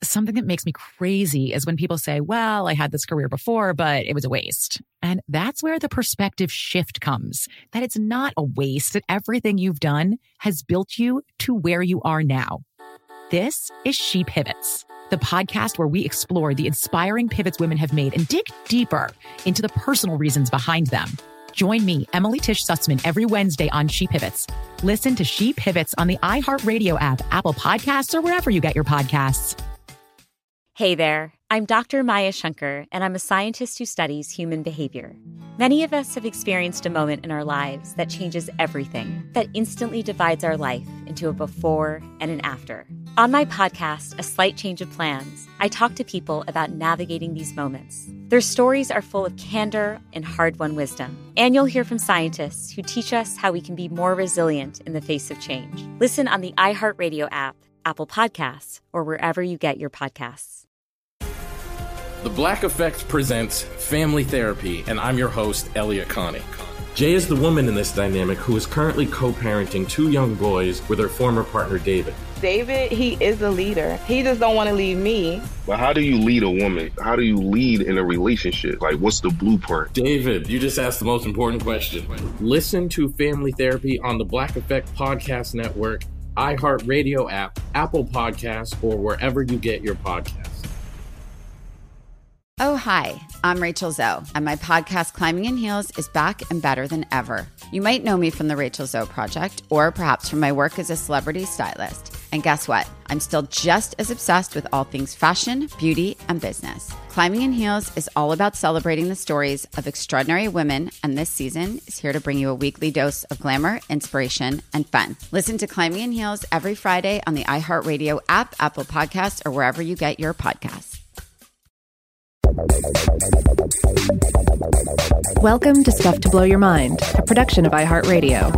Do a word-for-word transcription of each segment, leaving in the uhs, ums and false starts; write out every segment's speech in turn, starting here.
something that makes me crazy is when people say, well, I had this career before, but it was a waste. And that's where the perspective shift comes, that it's not a waste, that everything you've done has built you to where you are now. This is She Pivots, the podcast where we explore the inspiring pivots women have made and dig deeper into the personal reasons behind them. Join me, Emily Tish Sussman, every Wednesday on She Pivots. Listen to She Pivots on the iHeartRadio app, Apple Podcasts, or wherever you get your podcasts. Hey there, I'm Doctor Maya Shankar, and I'm a scientist who studies human behavior. Many of us have experienced a moment in our lives that changes everything, that instantly divides our life into a before and an after. On my podcast, A Slight Change of Plans, I talk to people about navigating these moments. Their stories are full of candor and hard-won wisdom. And you'll hear from scientists who teach us how we can be more resilient in the face of change. Listen on the iHeartRadio app, Apple Podcasts, or wherever you get your podcasts. The Black Effect presents Family Therapy, and I'm your host, Elliot Connie. Jay is the woman in this dynamic who is currently co-parenting two young boys with her former partner, David. David, he is a leader. He just don't want to leave me. But how do you lead a woman? How do you lead in a relationship? Like, what's the blueprint? David, you just asked the most important question. Listen to Family Therapy on the Black Effect Podcast Network, iHeartRadio app, Apple Podcasts, or wherever you get your podcasts. Oh, hi, I'm Rachel Zoe, and my podcast, Climbing in Heels, is back and better than ever. You might know me from the Rachel Zoe Project, or perhaps from my work as a celebrity stylist. And guess what? I'm still just as obsessed with all things fashion, beauty, and business. Climbing in Heels is all about celebrating the stories of extraordinary women, and this season is here to bring you a weekly dose of glamour, inspiration, and fun. Listen to Climbing in Heels every Friday on the iHeartRadio app, Apple Podcasts, or wherever you get your podcasts. Welcome to Stuff to Blow Your Mind, a production of iHeartRadio.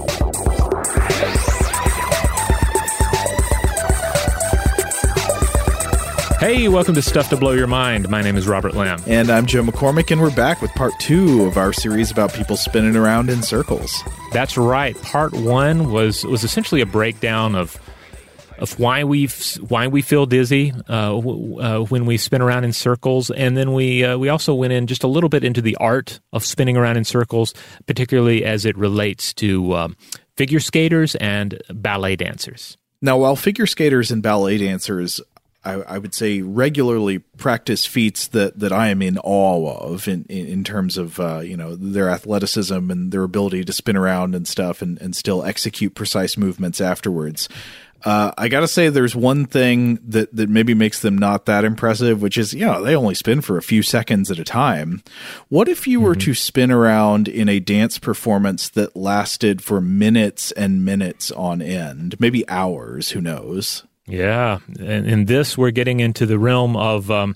Hey, welcome to Stuff to Blow Your Mind. My name is Robert Lamb. And I'm Joe McCormick, and we're back with part two of our series about people spinning around in circles. That's right. Part one was was essentially a breakdown of of why we why we feel dizzy uh, w- uh, when we spin around in circles, and then we uh, we also went in just a little bit into the art of spinning around in circles, particularly as it relates to um, figure skaters and ballet dancers. Now, while figure skaters and ballet dancers, I, I would say, regularly practice feats that, that I am in awe of in, in, in terms of uh, you know their athleticism and their ability to spin around and stuff and, and still execute precise movements afterwards. Uh, I gotta say, there's one thing that, that maybe makes them not that impressive, which is, you know, they only spin for a few seconds at a time. What if you mm-hmm. were to spin around in a dance performance that lasted for minutes and minutes on end, maybe hours, who knows? Yeah. And in this, we're getting into the realm of um,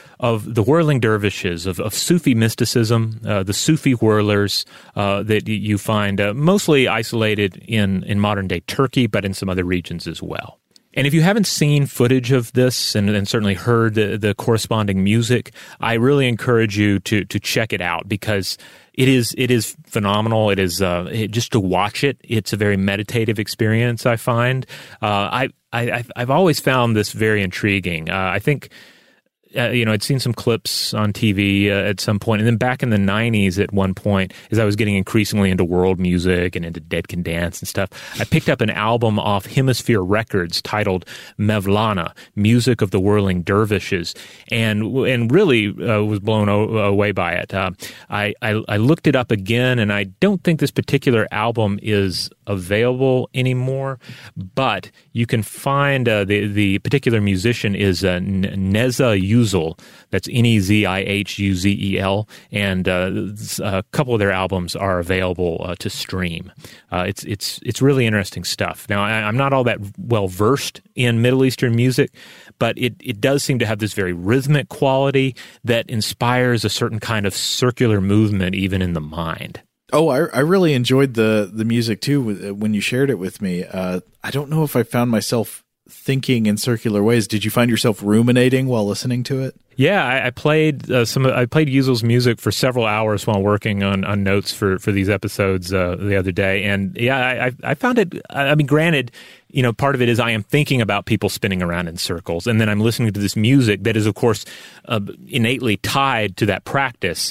of the whirling dervishes, of, of Sufi mysticism, uh, the Sufi whirlers uh, that you find uh, mostly isolated in, in modern-day Turkey, but in some other regions as well. And if you haven't seen footage of this and, and certainly heard the, the corresponding music, I really encourage you to to check it out, because it is it is phenomenal. It is uh, it, just to watch it. It's a very meditative experience, I find. Uh, I, I I've always found this very intriguing. Uh, I think. Uh, you know, I'd seen some clips on T V uh, at some point, and then back in the nineties at one point, as I was getting increasingly into world music and into Dead Can Dance and stuff, I picked up an album off Hemisphere Records titled Mevlana, Music of the Whirling Dervishes, and and really uh, was blown o- away by it. Uh, I, I, I looked it up again, and I don't think this particular album is available anymore, but you can find uh, the, the particular musician is uh, Neza Yüzel. That's N E Z I H U Z E L, and uh, a couple of their albums are available uh, to stream. Uh, it's it's it's really interesting stuff. Now, I, I'm not all that well versed in Middle Eastern music, but it, it does seem to have this very rhythmic quality that inspires a certain kind of circular movement even in the mind. Oh, I, I really enjoyed the the music too when you shared it with me. Uh, I don't know if I found myself thinking in circular ways. Did you find yourself ruminating while listening to it? Yeah, I, I played uh, some. I played Yuzel's music for several hours while working on, on notes for, for these episodes uh, the other day, and yeah, I, I found it. I mean, granted, you know, part of it is I am thinking about people spinning around in circles, and then I'm listening to this music that is, of course, uh, innately tied to that practice.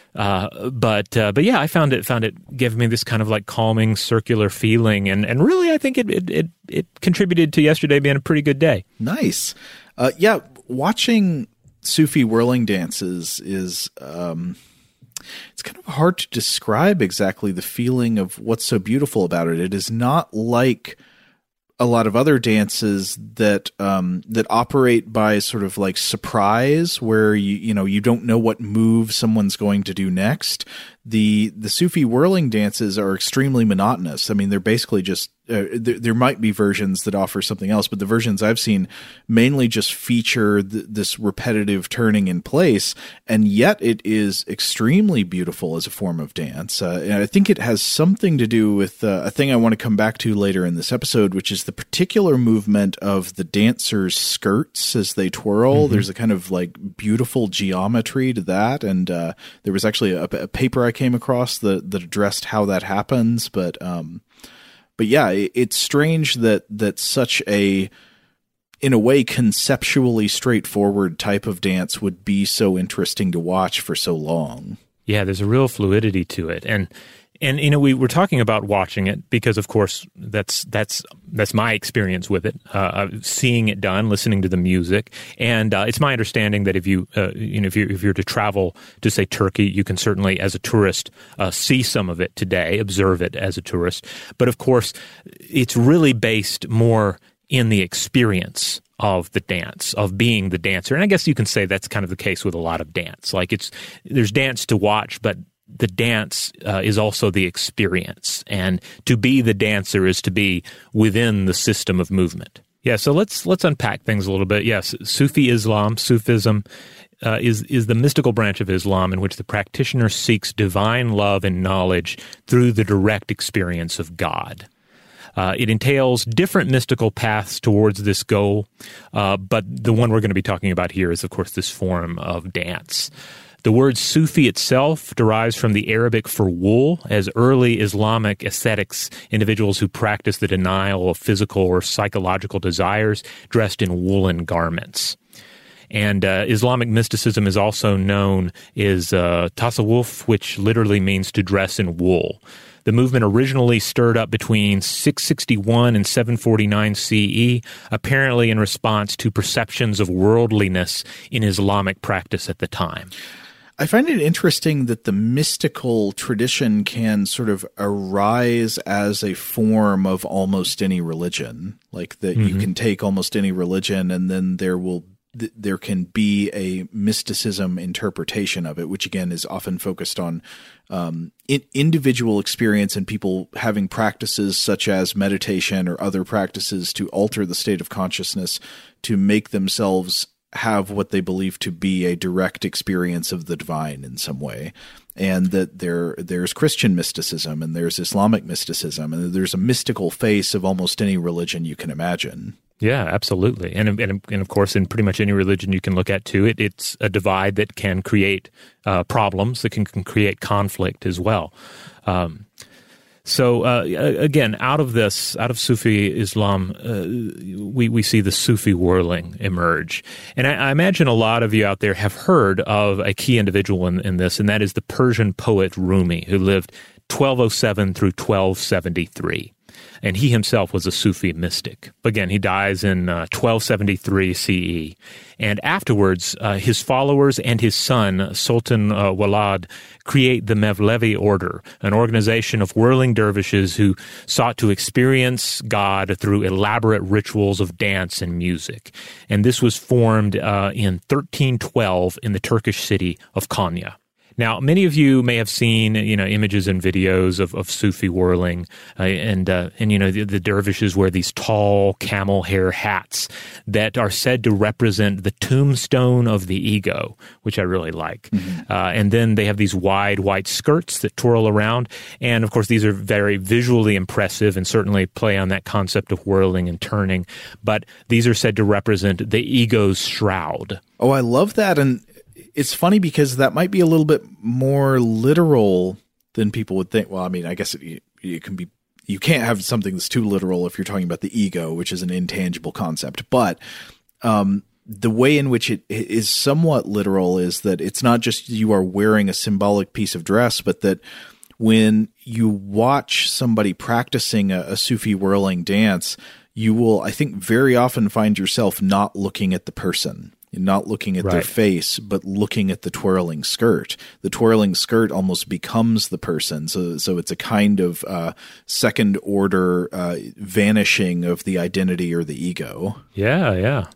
Uh, but uh, but yeah, I found it found it gave me this kind of like calming circular feeling, and, and really, I think it, it it it contributed to yesterday being a pretty good day. Nice, uh, yeah, watching Sufi whirling dances is um, it's kind of hard to describe exactly the feeling of what's so beautiful about it. It is not like a lot of other dances that um, that operate by sort of like surprise, where you you know you don't know what move someone's going to do next. The the Sufi whirling dances are extremely monotonous. I mean, they're basically just uh, there, there might be versions that offer something else, but the versions I've seen mainly just feature th- this repetitive turning in place, and yet it is extremely beautiful as a form of dance. Uh, and I think it has something to do with uh, a thing I want to come back to later in this episode, which is the particular movement of the dancers' skirts as they twirl. Mm-hmm. There's a kind of like beautiful geometry to that, and uh, there was actually a, a paper I came across that, that addressed how that happens. But um, but yeah, it, it's strange that that such a, in a way, conceptually straightforward type of dance would be so interesting to watch for so long. Yeah, there's a real fluidity to it, and. And, you know, we were talking about watching it because, of course, that's that's that's my experience with it, uh, seeing it done, listening to the music. And uh, it's my understanding that if you, uh, you know, if you're, if you're to travel to, say, Turkey, you can certainly, as a tourist, uh, see some of it today, observe it as a tourist. But, of course, it's really based more in the experience of the dance, of being the dancer. And I guess you can say that's kind of the case with a lot of dance. Like, it's there's dance to watch, but the dance uh, is also the experience, and to be the dancer is to be within the system of movement. Yeah, so let's let's unpack things a little bit. Yes, Sufi Islam, Sufism, uh, is is the mystical branch of Islam in which the practitioner seeks divine love and knowledge through the direct experience of God. Uh, it entails different mystical paths towards this goal, uh, but the one we're going to be talking about here is, of course, this form of dance. The word Sufi itself derives from the Arabic for wool, as early Islamic ascetics, individuals who practice the denial of physical or psychological desires, dressed in woolen garments. And uh, Islamic mysticism is also known as uh, tasawwuf, which literally means to dress in wool. The movement originally stirred up between six sixty-one and seven forty-nine C E, apparently in response to perceptions of worldliness in Islamic practice at the time. I find it interesting that the mystical tradition can sort of arise as a form of almost any religion, like that mm-hmm. you can take almost any religion and then there will th- there can be a mysticism interpretation of it, which again is often focused on um, in- individual experience and people having practices such as meditation or other practices to alter the state of consciousness to make themselves have what they believe to be a direct experience of the divine in some way. And that there there's Christian mysticism and there's Islamic mysticism and there's a mystical face of almost any religion you can imagine. Yeah, absolutely. And, and, and of course, in pretty much any religion you can look at too, it, it's a divide that can create uh, problems, that can, can create conflict as well. Um So uh, again, out of this, out of Sufi Islam, uh, we we see the Sufi whirling emerge, and I, I imagine a lot of you out there have heard of a key individual in, in this, and that is the Persian poet Rumi, who lived twelve oh seven through twelve seventy-three. And he himself was a Sufi mystic. Again, he dies in uh, twelve seventy-three C E. And afterwards, uh, his followers and his son, Sultan uh, Walad, create the Mevlevi order, an organization of whirling dervishes who sought to experience God through elaborate rituals of dance and music. And this was formed uh, in thirteen twelve in the Turkish city of Konya. Now, many of you may have seen, you know, images and videos of, of Sufi whirling, uh, and uh, and you know the, the dervishes wear these tall camel hair hats that are said to represent the tombstone of the ego, which I really like. Mm-hmm. Uh, and then they have these wide white skirts that twirl around, and of course these are very visually impressive and certainly play on that concept of whirling and turning. But these are said to represent the ego's shroud. Oh, I love that, and it's funny because that might be a little bit more literal than people would think. Well, I mean, I guess it, it can be, you can't have something that's too literal if you're talking about the ego, which is an intangible concept. But um, the way in which it is somewhat literal is that it's not just you are wearing a symbolic piece of dress, but that when you watch somebody practicing a, a Sufi whirling dance, you will, I think, very often find yourself not looking at the person. Not looking at right. their face, but looking at the twirling skirt. The twirling skirt almost becomes the person. So, so it's a kind of uh, second order uh, vanishing of the identity or the ego. Yeah, yeah.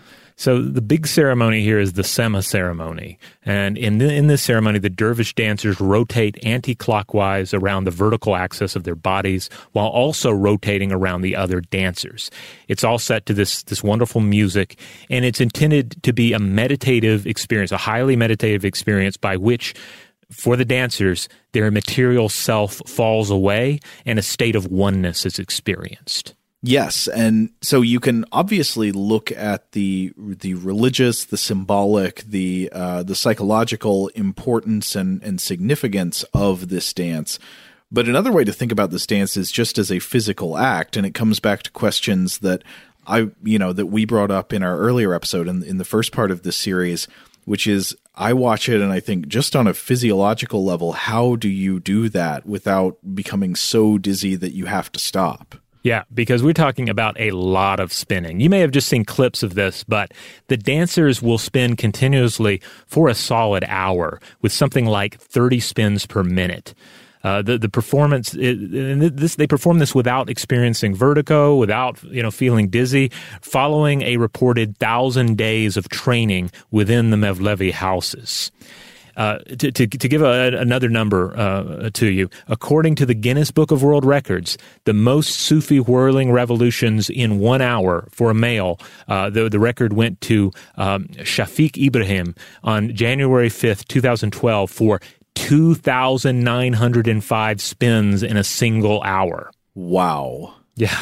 So the big ceremony here is the Sema ceremony. And in the, in this ceremony, the dervish dancers rotate anti-clockwise around the vertical axis of their bodies while also rotating around the other dancers. It's all set to this, this wonderful music, and it's intended to be a meditative experience, a highly meditative experience by which, for the dancers, their material self falls away and a state of oneness is experienced. Yes, and so you can obviously look at the the religious, the symbolic, the uh, the psychological importance and, and significance of this dance. But another way to think about this dance is just as a physical act, and it comes back to questions that I you know that we brought up in our earlier episode in, in the first part of this series, which is I watch it and I think just on a physiological level, how do you do that without becoming so dizzy that you have to stop? Yeah, because we're talking about a lot of spinning. You may have just seen clips of this, but the dancers will spin continuously for a solid hour with something like thirty spins per minute. Uh, the the performance, it, and this they perform this without experiencing vertigo, without you know feeling dizzy, following a reported thousand days of training within the Mevlevi houses. Uh, to, to, to give a, another number uh, to you, according to the Guinness Book of World Records, the most Sufi whirling revolutions in one hour for a male, uh, the, the record went to um, Shafiq Ibrahim on January fifth, twenty twelve for two thousand nine hundred five spins in a single hour. Wow. Yeah.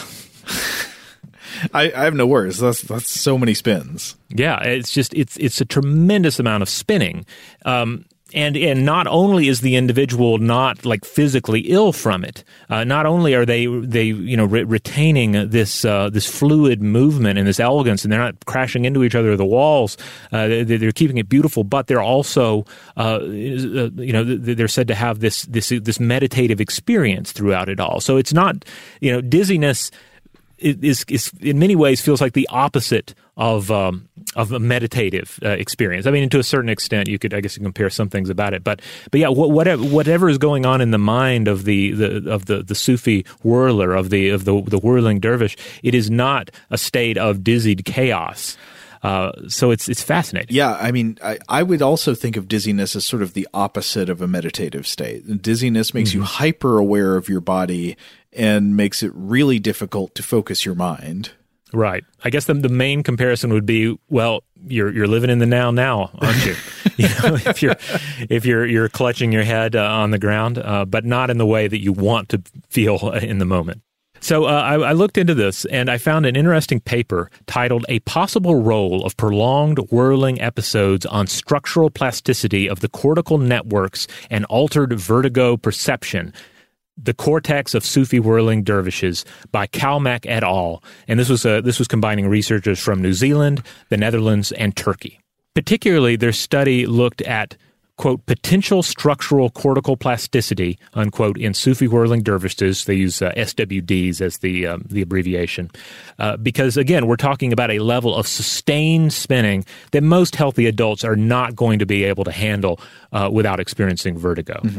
I, I have no words. That's that's so many spins. Yeah, it's just it's it's a tremendous amount of spinning, um, and and not only is the individual not like physically ill from it, uh, not only are they they you know re- retaining this uh, this fluid movement and this elegance, and they're not crashing into each other or the walls. Uh, they, they're keeping it beautiful, but they're also uh, you know they're said to have this this this meditative experience throughout it all. So it's not you know dizziness. Is, is in many ways feels like the opposite of um, of a meditative uh, experience. I mean, to a certain extent, you could, I guess, you compare some things about it. But but yeah, whatever whatever is going on in the mind of the, the of the, the Sufi whirler of the of the the whirling dervish, it is not a state of dizzied chaos. Uh, so it's it's fascinating. Yeah, I mean, I, I would also think of dizziness as sort of the opposite of a meditative state. Dizziness makes mm-hmm. you hyper aware of your body and makes it really difficult to focus your mind. Right. I guess the the main comparison would be, well, you're you're living in the now now, aren't you? you know, if you're if you're you're clutching your head uh, on the ground, uh, but not in the way that you want to feel in the moment. So uh, I, I looked into this, and I found an interesting paper titled A Possible Role of Prolonged Whirling Episodes on Structural Plasticity of the Cortical Networks and Altered Vertigo Perception, The Cortex of Sufi Whirling Dervishes by Kalmak et al. And this was, uh, this was combining researchers from New Zealand, the Netherlands, and Turkey. Particularly, their study looked at quote, potential structural cortical plasticity, unquote, in Sufi whirling dervishes. They use uh, S W Ds as the um, the abbreviation. Uh, because, again, we're talking about a level of sustained spinning that most healthy adults are not going to be able to handle uh, without experiencing vertigo. Mm-hmm.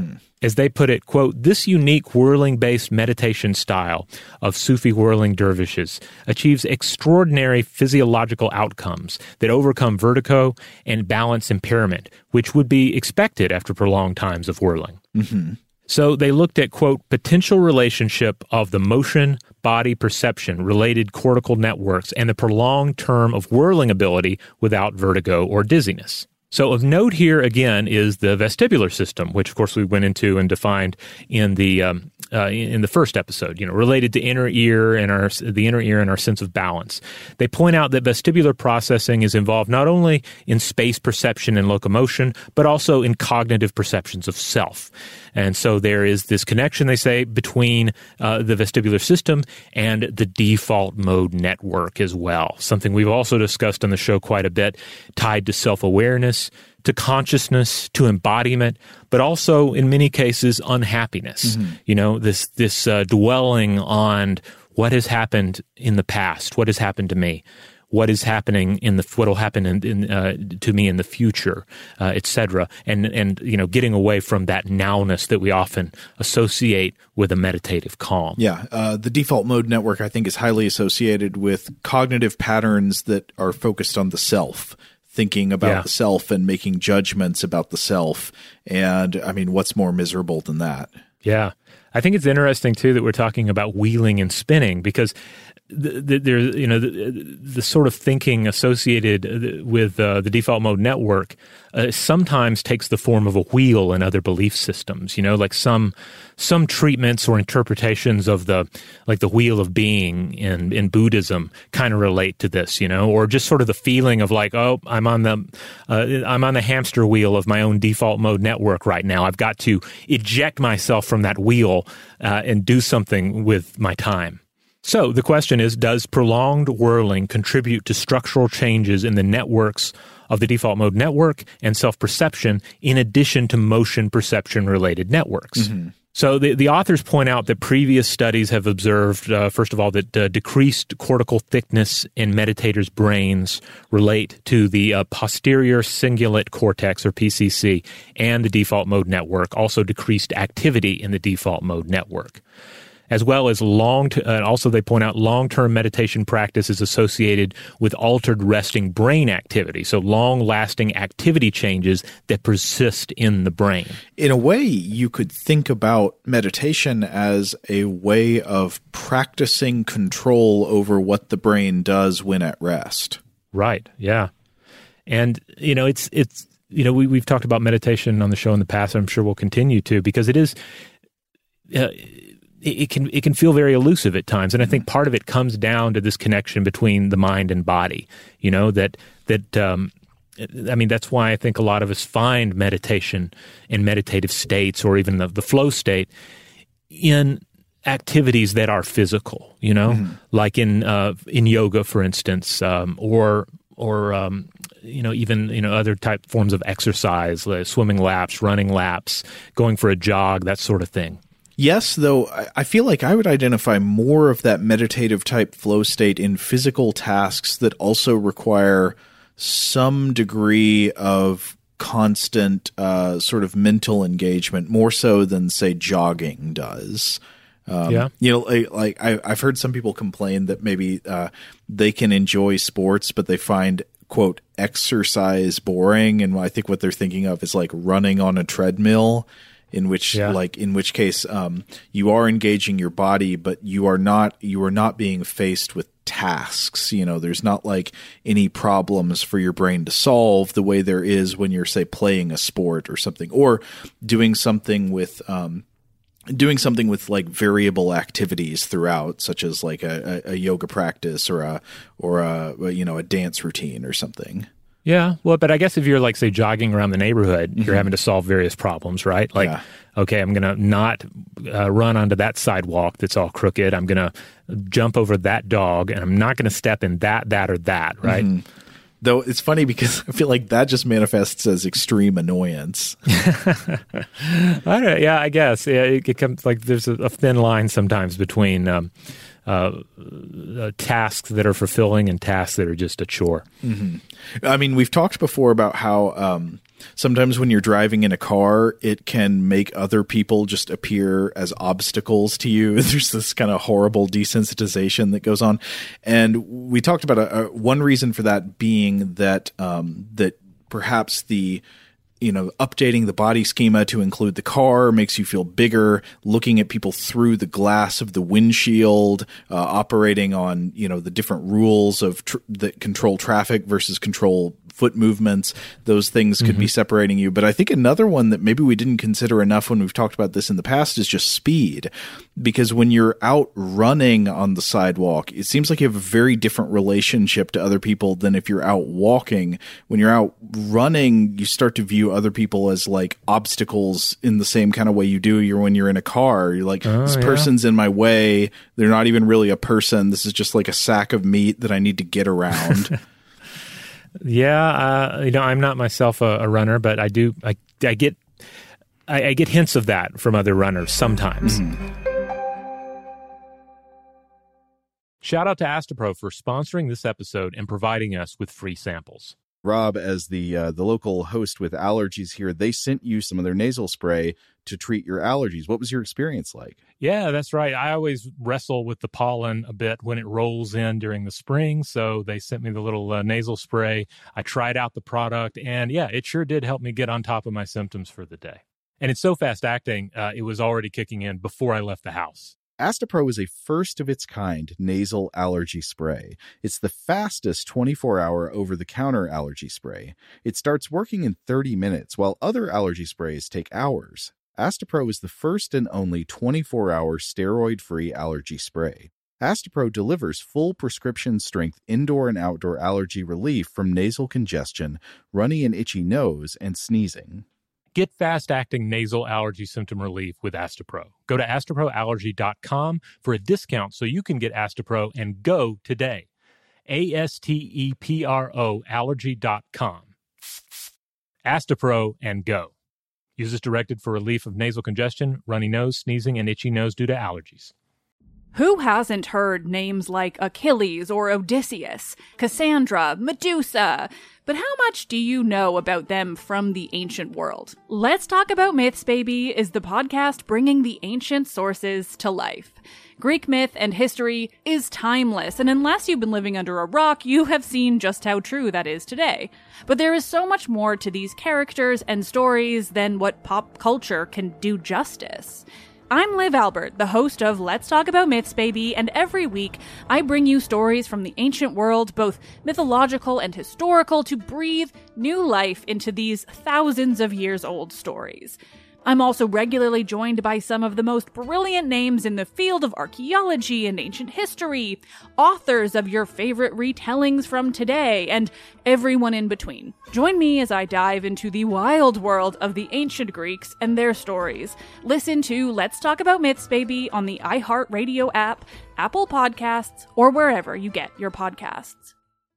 As they put it, quote, "This unique whirling-based meditation style of Sufi whirling dervishes achieves extraordinary physiological outcomes that overcome vertigo and balance impairment, which would be expected after prolonged times of whirling." Mm-hmm. So they looked at, quote, potential relationship of the motion-body perception related cortical networks and the prolonged term of whirling ability without vertigo or dizziness. So of note here, again, is the vestibular system, which, of course, we went into and defined in the um, uh, in the first episode, you know, related to inner ear and our the inner ear and our sense of balance. They point out that vestibular processing is involved not only in space perception and locomotion, but also in cognitive perceptions of self. And so there is this connection, they say, between uh, the vestibular system and the default mode network as well, something we've also discussed on the show quite a bit, tied to self-awareness, to consciousness, to embodiment, but also in many cases unhappiness. Mm-hmm. You know, this this uh, dwelling on what has happened in the past, what has happened to me, what is happening in the what will happen in, in, uh, to me in the future, uh, et cetera, and and you know, getting away from that nowness that we often associate with a meditative calm. Yeah, uh, the default mode network, I think, is highly associated with cognitive patterns that are focused on the self. Thinking about yeah. the self and making judgments about the self. And I mean, what's more miserable than that? Yeah. I think it's interesting, too, that we're talking about wheeling and spinning, because the, the, there, you know, the, the sort of thinking associated with uh, the default mode network uh, sometimes takes the form of a wheel in other belief systems. You know, like some some treatments or interpretations of the like the wheel of being in in Buddhism kind of relate to this. You know, or just sort of the feeling of like, oh, I'm on the uh, I'm on the hamster wheel of my own default mode network right now. I've got to eject myself from that wheel uh, and do something with my time. So the question is, does prolonged whirling contribute to structural changes in the networks of the default mode network and self-perception in addition to motion perception-related networks? Mm-hmm. So the, the authors point out that previous studies have observed, uh, first of all, that uh, decreased cortical thickness in meditators' brains relate to the uh, posterior cingulate cortex, or P C C, and the default mode network, also decreased activity in the default mode network. As well as long, t- uh, also they point out long-term meditation practice is associated with altered resting brain activity, so long-lasting activity changes that persist in the brain. In a way, you could think about meditation as a way of practicing control over what the brain does when at rest. Right, yeah. And, you know, it's, it's you know, we, we've talked about meditation on the show in the past, and I'm sure we'll continue to, because it is... Uh, It can it can feel very elusive at times, and I think part of it comes down to this connection between the mind and body. You know, that that um, I mean, that's why I think a lot of us find meditation in meditative states, or even the, the flow state, in activities that are physical. You know, mm-hmm. like in uh, in yoga, for instance, um, or or um, you know, even you know other type forms of exercise, like swimming laps, running laps, going for a jog, that sort of thing. Yes, though I feel like I would identify more of that meditative type flow state in physical tasks that also require some degree of constant uh, sort of mental engagement, more so than, say, jogging does. Um, yeah. You know, like, like I, I've heard some people complain that maybe uh, they can enjoy sports, but they find, quote, exercise boring. And I think what they're thinking of is like running on a treadmill. In which, yeah. like, in which case, um, you are engaging your body, but you are not, you are not being faced with tasks. You know, there's not like any problems for your brain to solve the way there is when you're, say, playing a sport or something, or doing something with, um, doing something with like variable activities throughout, such as like a, a, a yoga practice or a, or a, you know, a dance routine or something. Yeah, well, but I guess if you're like, say, jogging around the neighborhood, mm-hmm. you're having to solve various problems, right? Like, yeah. okay, I'm going to not uh, run onto that sidewalk that's all crooked. I'm going to jump over that dog, and I'm not going to step in that, that, or that, right? Mm-hmm. Though it's funny because I feel like that just manifests as extreme annoyance. I don't, yeah, I guess. Yeah, it, it comes like there's a, a thin line sometimes between um, uh, uh, tasks that are fulfilling and tasks that are just a chore. Mm-hmm. I mean, we've talked before about how um, sometimes when you're driving in a car, it can make other people just appear as obstacles to you. There's this kind of horrible desensitization that goes on. And we talked about a, a, one reason for that being that um, that perhaps the you know, updating the body schema to include the car makes you feel bigger, looking at people through the glass of the windshield, uh, operating on, you know, the different rules of tr- that control traffic versus control foot movements. Those things could mm-hmm. be separating you. But I think another one that maybe we didn't consider enough when we've talked about this in the past is just speed. Because when you're out running on the sidewalk, it seems like you have a very different relationship to other people than if you're out walking. When you're out running, you start to view other people as like obstacles in the same kind of way you do you're when you're in a car. You're like, oh, this yeah. person's in my way. They're not even really a person. This is just like a sack of meat that I need to get around. Yeah, uh, you know, I'm not myself a, a runner, but I do. I, I get, I, I get hints of that from other runners sometimes. Mm-hmm. Shout out to Astepro for sponsoring this episode and providing us with free samples. Rob, as the uh, the local host with allergies here, they sent you some of their nasal spray to treat your allergies. What was your experience like? Yeah, that's right. I always wrestle with the pollen a bit when it rolls in during the spring, so they sent me the little uh, nasal spray. I tried out the product, and yeah, it sure did help me get on top of my symptoms for the day. And it's so fast-acting, uh, it was already kicking in before I left the house. Astepro is a first-of-its-kind nasal allergy spray. It's the fastest twenty-four hour over-the-counter allergy spray. It starts working in thirty minutes, while other allergy sprays take hours. Astepro is the first and only twenty-four hour steroid-free allergy spray. Astepro delivers full prescription-strength indoor and outdoor allergy relief from nasal congestion, runny and itchy nose, and sneezing. Get fast-acting nasal allergy symptom relief with Astepro. Go to astepro allergy dot com for a discount so you can get Astepro and go today. A S T E P R O allergy dot com. Astepro and go. Use as directed for relief of nasal congestion, runny nose, sneezing, and itchy nose due to allergies. Who hasn't heard names like Achilles or Odysseus, Cassandra, Medusa? But how much do you know about them from the ancient world? Let's Talk About Myths, Baby is the podcast bringing the ancient sources to life. Greek myth and history is timeless, and unless you've been living under a rock, you have seen just how true that is today. But there is so much more to these characters and stories than what pop culture can do justice. I'm Liv Albert, the host of Let's Talk About Myths, Baby, and every week I bring you stories from the ancient world, both mythological and historical, to breathe new life into these thousands of years old stories. I'm also regularly joined by some of the most brilliant names in the field of archaeology and ancient history, authors of your favorite retellings from today, and everyone in between. Join me as I dive into the wild world of the ancient Greeks and their stories. Listen to Let's Talk About Myths, Baby on the iHeartRadio app, Apple Podcasts, or wherever you get your podcasts.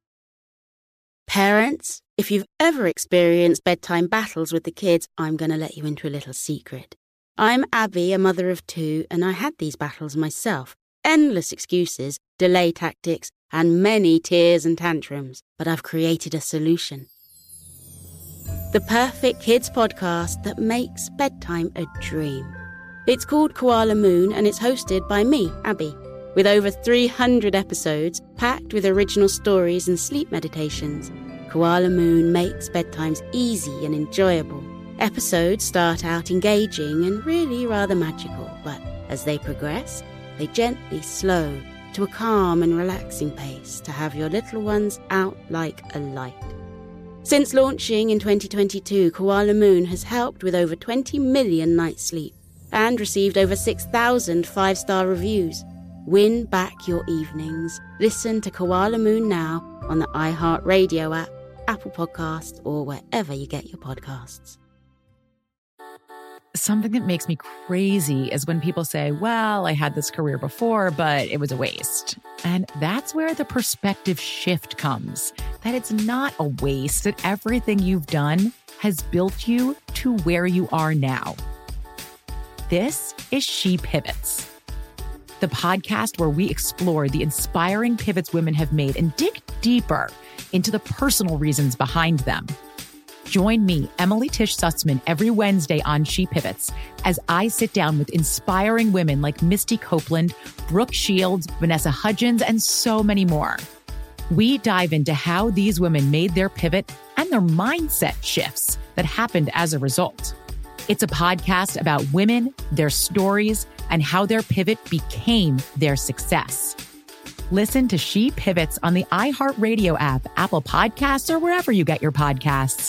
Parents, if you've ever experienced bedtime battles with the kids, I'm going to let you into a little secret. I'm Abby, a mother of two, and I had these battles myself. Endless excuses, delay tactics, and many tears and tantrums. But I've created a solution. The perfect kids podcast that makes bedtime a dream. It's called Koala Moon, and it's hosted by me, Abby. With over three hundred episodes, packed with original stories and sleep meditations, Koala Moon makes bedtimes easy and enjoyable. Episodes start out engaging and really rather magical, but as they progress, they gently slow to a calm and relaxing pace to have your little ones out like a light. Since launching in twenty twenty-two, Koala Moon has helped with over twenty million nights' sleep and received over six thousand five-star reviews. Win back your evenings. Listen to Koala Moon now on the iHeartRadio app, Apple Podcasts, or wherever you get your podcasts. Something that makes me crazy is when people say, well, I had this career before, but it was a waste. And that's where the perspective shift comes, that it's not a waste, that everything you've done has built you to where you are now. This is She Pivots, the podcast where we explore the inspiring pivots women have made and dig deeper into the personal reasons behind them. Join me, Emily Tish Sussman, every Wednesday on She Pivots as I sit down with inspiring women like Misty Copeland, Brooke Shields, Vanessa Hudgens, and so many more. We dive into how these women made their pivot and their mindset shifts that happened as a result. It's a podcast about women, their stories, and how their pivot became their success. Listen to She Pivots on the iHeartRadio app, Apple Podcasts, or wherever you get your podcasts.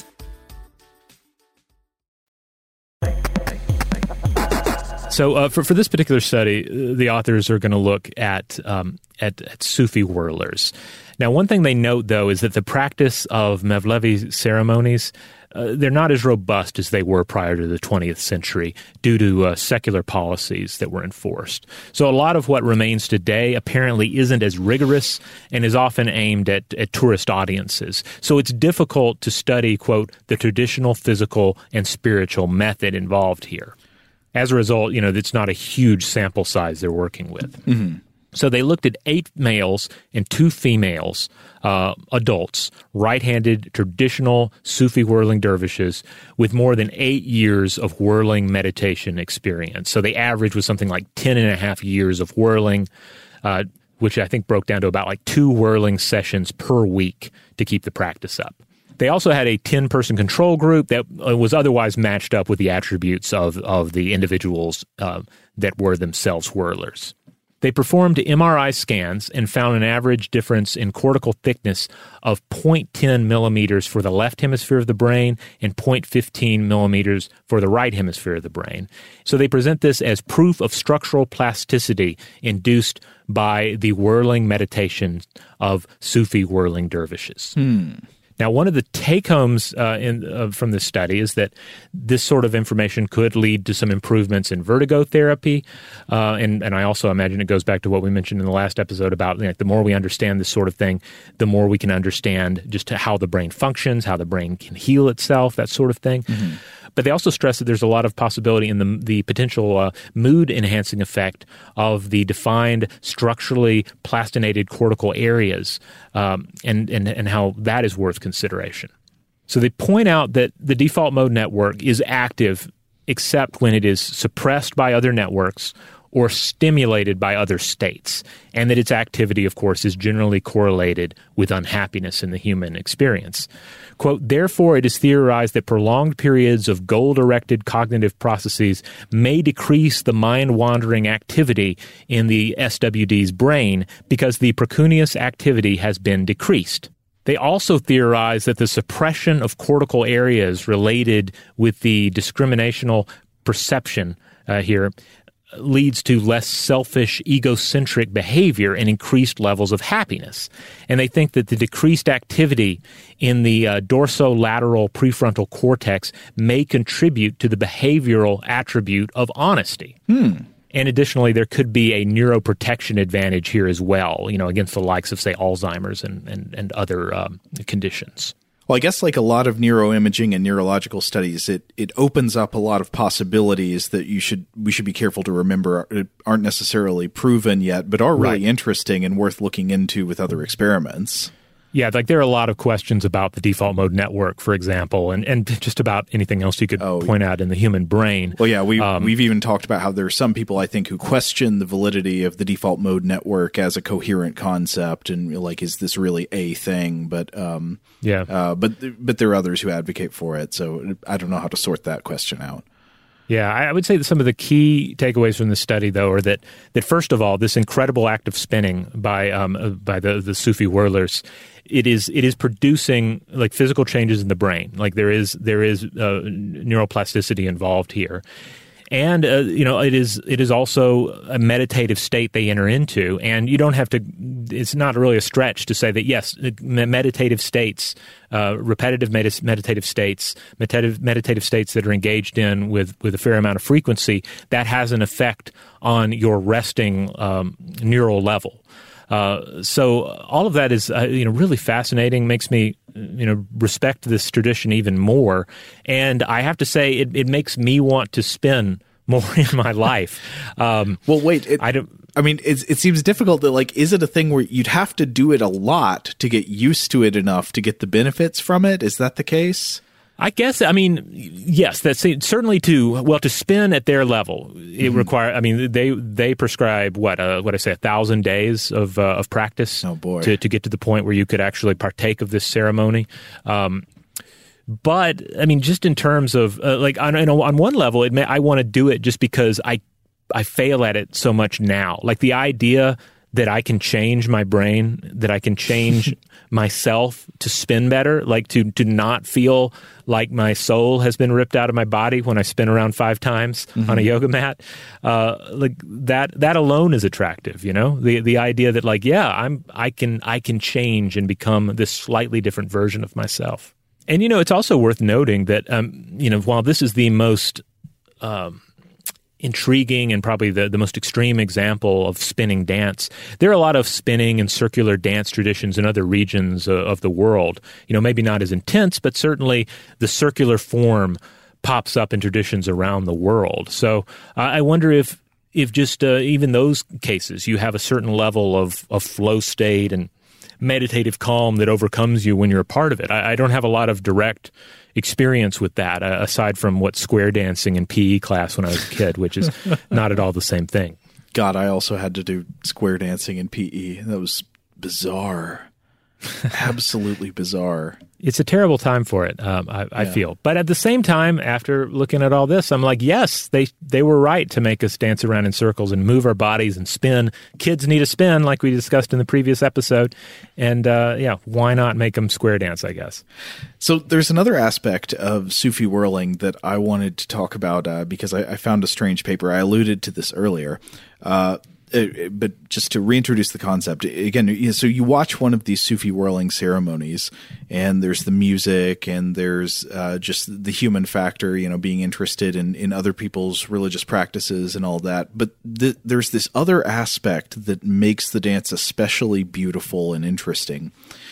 So uh, for, for this particular study, the authors are going to look at, um, at at Sufi whirlers. Now, one thing they note, though, is that the practice of Mevlevi ceremonies, uh, they're not as robust as they were prior to the twentieth century due to uh, secular policies that were enforced. So a lot of what remains today apparently isn't as rigorous and is often aimed at, at tourist audiences. So it's difficult to study, quote, the traditional physical and spiritual method involved here. As a result, you know, it's not a huge sample size they're working with. Mm-hmm. So they looked at eight males and two females, uh, adults, right-handed traditional Sufi whirling dervishes with more than eight years of whirling meditation experience. So the average was something like ten and a half years of whirling, uh, which I think broke down to about like two whirling sessions per week to keep the practice up. They also had a ten-person control group that was otherwise matched up with the attributes of, of the individuals uh, that were themselves whirlers. They performed M R I scans and found an average difference in cortical thickness of zero point one zero millimeters for the left hemisphere of the brain and zero point one five millimeters for the right hemisphere of the brain. So they present this as proof of structural plasticity induced by the whirling meditation of Sufi whirling dervishes. Hmm. Now, one of the take-homes uh, in, uh, from this study is that this sort of information could lead to some improvements in vertigo therapy, uh, and, and I also imagine it goes back to what we mentioned in the last episode about, like, the more we understand this sort of thing, the more we can understand just how the brain functions, how the brain can heal itself, that sort of thing. Mm-hmm. But they also stress that there's a lot of possibility in the, the potential uh, mood-enhancing effect of the defined structurally plastinated cortical areas, um, and, and, and how that is worth consideration. So they point out that the default mode network is active except when it is suppressed by other networks or stimulated by other states, and that its activity, of course, is generally correlated with unhappiness in the human experience. Quote, therefore, it is theorized that prolonged periods of goal-directed cognitive processes may decrease the mind-wandering activity in the S W D's brain because the precuneus activity has been decreased. They also theorize that the suppression of cortical areas related with the discriminational perception uh, here leads to less selfish, egocentric behavior and increased levels of happiness. And they think that the decreased activity in the uh, dorsolateral prefrontal cortex may contribute to the behavioral attribute of honesty. Hmm. And additionally, there could be a neuroprotection advantage here as well, you know, against the likes of, say, Alzheimer's and, and, and other um, conditions. Well, I guess like a lot of neuroimaging and neurological studies, it, it opens up a lot of possibilities that you should we should be careful to remember aren't necessarily proven yet, but are really right. interesting and worth looking into with other experiments. Yeah, like there are a lot of questions about the default mode network, for example, and, and just about anything else you could oh, point out in the human brain. Well, yeah, we, um, we've even talked about how there are some people, I think, who question the validity of the default mode network as a coherent concept, and like, is this really a thing? But um, yeah, uh, but but there are others who advocate for it, so I don't know how to sort that question out. Yeah, I would say that some of the key takeaways from this study, though, are that that first of all, this incredible act of spinning by um, by the the Sufi whirlers, it is it is producing like physical changes in the brain. Like there is there is uh, neuroplasticity involved here. And, uh, you know, it is it is also a meditative state they enter into. And you don't have to – it's not really a stretch to say that, yes, meditative states, uh, repetitive med- meditative states, meditative, meditative states that are engaged in with, with a fair amount of frequency, that has an effect on your resting um, neural level. Uh, so all of that is, uh, you know, really fascinating, makes me, you know, respect this tradition even more. And I have to say it, it makes me want to spin more in my life. Um, well, wait, it, I don't, I mean, it, it seems difficult that, like, is it a thing where you'd have to do it a lot to get used to it enough to get the benefits from it? Is that the case? I guess, I mean, yes, that's certainly to, well, to spin at their level, it mm-hmm. require, I mean, they they prescribe, what, uh, what I say, a thousand days of uh, of practice oh, boy. To, to get to the point where you could actually partake of this ceremony. Um, but, I mean, just in terms of, uh, like, on, you know, on one level, it may, I want to do it just because I I fail at it so much now. Like, the idea that I can change my brain, that I can change myself to spin better, like to to not feel like my soul has been ripped out of my body when I spin around five times mm-hmm. on a yoga mat. Uh, like that that alone is attractive, you know? The the idea that like, yeah, I'm I can I can change and become this slightly different version of myself. And you know, it's also worth noting that um, you know, while this is the most um intriguing and probably the, the most extreme example of spinning dance, there are a lot of spinning and circular dance traditions in other regions uh, of the world. You know, maybe not as intense, but certainly the circular form pops up in traditions around the world. So uh, I wonder if if just uh, even those cases, you have a certain level of, of flow state and meditative calm that overcomes you when you're a part of it. I, I don't have a lot of direct experience with that, uh, aside from what square dancing in P E class when I was a kid, which is not at all the same thing. God, I also had to do square dancing in P E. That was bizarre. Absolutely bizarre. It's a terrible time for it, um, I, I yeah. feel. But at the same time, after looking at all this, I'm like, yes, they they were right to make us dance around in circles and move our bodies and spin. Kids need a spin, like we discussed in the previous episode. And uh, yeah, why not make them square dance, I guess? So there's another aspect of Sufi whirling that I wanted to talk about uh, because I, I found a strange paper. I alluded to this earlier. Uh Uh, but just to reintroduce the concept again, you know, so you watch one of these Sufi whirling ceremonies, and there's the music, and there's uh, just the human factor, you know, being interested in, in other people's religious practices and all that. But th- there's this other aspect that makes the dance especially beautiful and interesting,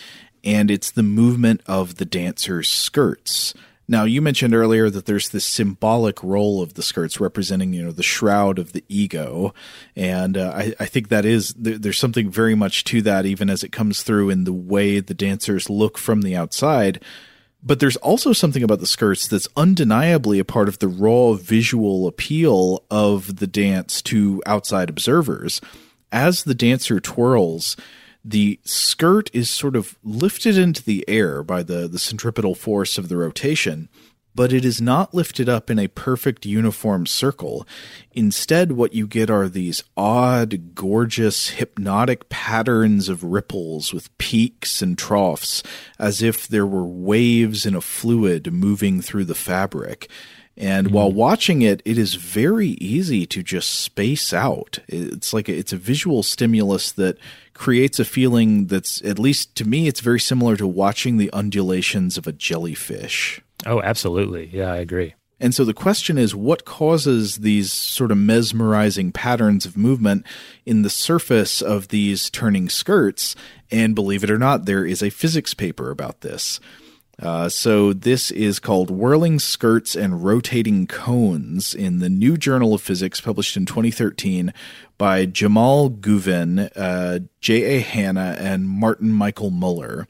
and it's the movement of the dancer's skirts. Now, you mentioned earlier that there's this symbolic role of the skirts representing, you know, the shroud of the ego. And uh, I, I think that is, there, there's something very much to that, even as it comes through in the way the dancers look from the outside. But there's also something about the skirts that's undeniably a part of the raw visual appeal of the dance to outside observers. As the dancer twirls, the skirt is sort of lifted into the air by the, the centripetal force of the rotation, but it is not lifted up in a perfect uniform circle. Instead, what you get are these odd, gorgeous, hypnotic patterns of ripples with peaks and troughs, as if there were waves in a fluid moving through the fabric. And mm-hmm. while watching it, it is very easy to just space out. It's like a, it's a visual stimulus that creates a feeling that's, at least to me, it's very similar to watching the undulations of a jellyfish. Oh, absolutely. Yeah, I agree. And so the question is, what causes these sort of mesmerizing patterns of movement in the surface of these turning skirts? And believe it or not, there is a physics paper about this. Uh, so this is called Whirling Skirts and Rotating Cones in the New Journal of Physics, published in twenty thirteen by Jamal Guven, uh, J A Hanna, and Martin Michael Muller.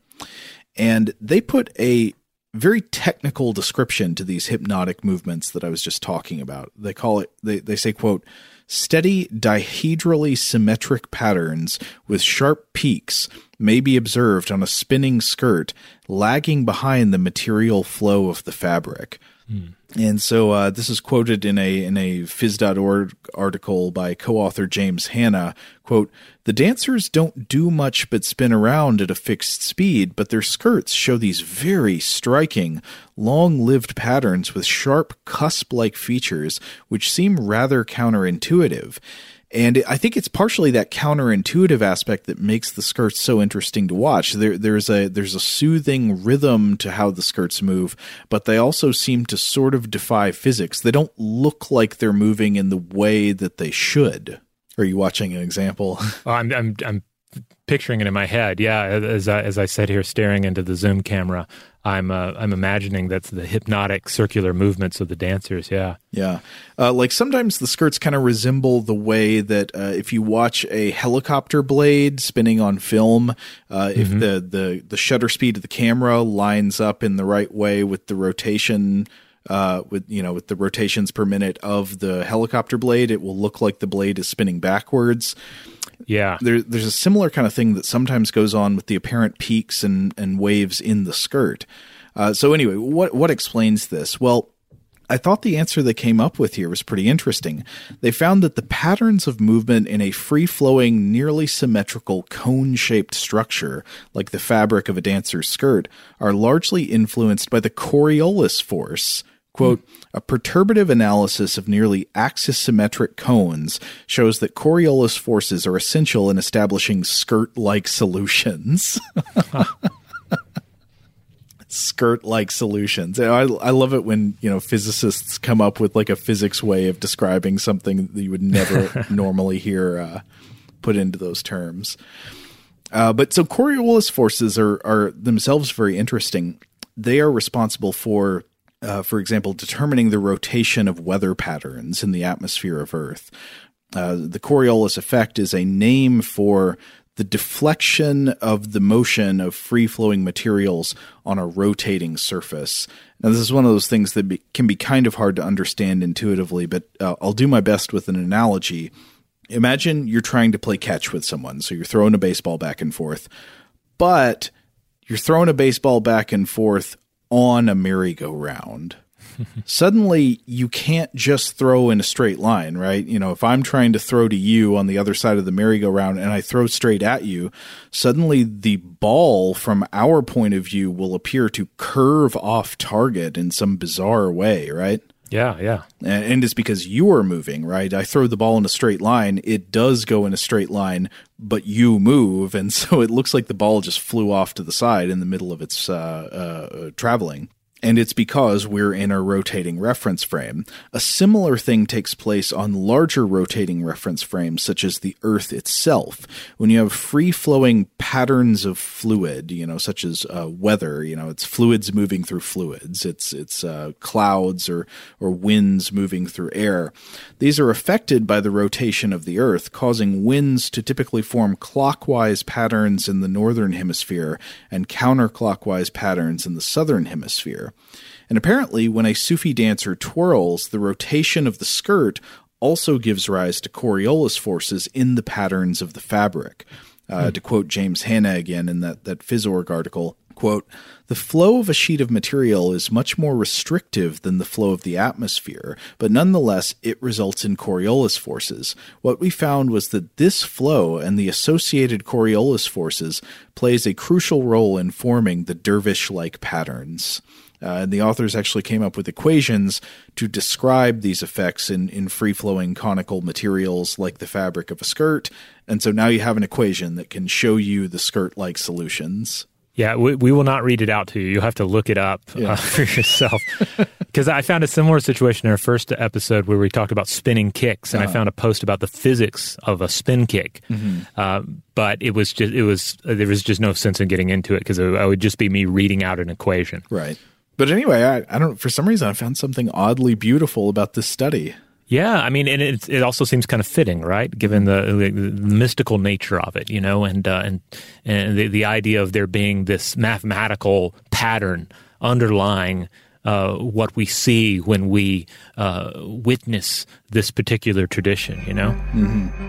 And they put a very technical description to these hypnotic movements that I was just talking about. They call it, they, they say, quote, steady dihedrally symmetric patterns with sharp peaks may be observed on a spinning skirt lagging behind the material flow of the fabric. Hmm. And so uh, this is quoted in a in a phys dot org article by co-author James Hanna. Quote, the dancers don't do much but spin around at a fixed speed, but their skirts show these very striking, long-lived patterns with sharp cusp-like features which seem rather counterintuitive. And I think it's partially that counterintuitive aspect that makes the skirts so interesting to watch. There, there's a there's a soothing rhythm to how the skirts move, but they also seem to sort of defy physics. They don't look like they're moving in the way that they should. Are you watching an example? Oh, I'm I'm I'm picturing it in my head. Yeah, as I, as I sit here staring into the Zoom camera, I'm uh, I'm imagining that's the hypnotic circular movements of the dancers. Yeah, yeah. Uh, like sometimes the skirts kind of resemble the way that uh, if you watch a helicopter blade spinning on film, uh, mm-hmm. if the, the the shutter speed of the camera lines up in the right way with the rotation. Uh, with you know, with the rotations per minute of the helicopter blade, it will look like the blade is spinning backwards. Yeah, there, there's a similar kind of thing that sometimes goes on with the apparent peaks and, and waves in the skirt. Uh, so anyway, what what explains this? Well, I thought the answer they came up with here was pretty interesting. They found that the patterns of movement in a free-flowing, nearly symmetrical cone-shaped structure, like the fabric of a dancer's skirt, are largely influenced by the Coriolis force. Quote, a perturbative analysis of nearly axis-symmetric cones shows that Coriolis forces are essential in establishing skirt-like solutions. Skirt-like solutions. I, I love it when, you know, physicists come up with like a physics way of describing something that you would never normally hear uh, put into those terms. Uh, but so Coriolis forces are, are themselves very interesting. They are responsible for Uh, for example, determining the rotation of weather patterns in the atmosphere of Earth. Uh, the Coriolis effect is a name for the deflection of the motion of free-flowing materials on a rotating surface. Now, this is one of those things that be, can be kind of hard to understand intuitively, but uh, I'll do my best with an analogy. Imagine you're trying to play catch with someone, so you're throwing a baseball back and forth, but you're throwing a baseball back and forth on a merry-go-round. Suddenly, you can't just throw in a straight line, right? You know, if I'm trying to throw to you on the other side of the merry-go-round and I throw straight at you, suddenly the ball from our point of view will appear to curve off target in some bizarre way, right? Yeah, yeah. And it's because you are moving, right? I throw the ball in a straight line. It does go in a straight line, but you move. And so it looks like the ball just flew off to the side in the middle of its uh, uh, traveling. And it's because we're in a rotating reference frame. A similar thing takes place on larger rotating reference frames, such as the Earth itself. When you have free-flowing patterns of fluid, you know, such as uh, weather, you know, it's fluids moving through fluids. It's it's uh, clouds or or winds moving through air. These are affected by the rotation of the Earth, causing winds to typically form clockwise patterns in the northern hemisphere and counterclockwise patterns in the southern hemisphere. And apparently, when a Sufi dancer twirls, the rotation of the skirt also gives rise to Coriolis forces in the patterns of the fabric. Uh, hmm. To quote James Hanna again in that, that PhysOrg article, quote, the flow of a sheet of material is much more restrictive than the flow of the atmosphere, but nonetheless, it results in Coriolis forces. What we found was that this flow and the associated Coriolis forces plays a crucial role in forming the dervish-like patterns. Uh, and the authors actually came up with equations to describe these effects in, in free-flowing conical materials like the fabric of a skirt. And so now you have an equation that can show you the skirt-like solutions. Yeah, we, we will not read it out to you. You'll have to look it up yeah. uh, for yourself. Because I found a similar situation in our first episode where we talked about spinning kicks, and uh-huh. I found a post about the physics of a spin kick. Mm-hmm. Uh, but it was just it was there was just no sense in getting into it because it, it would just be me reading out an equation. Right. But anyway, I, I don't. For some reason, I found something oddly beautiful about this study. Yeah, I mean, and it it also seems kind of fitting, right? Given the, the, the mystical nature of it, you know, and uh, and and the, the idea of there being this mathematical pattern underlying uh, what we see when we uh, witness this particular tradition, you know. Mm-hmm.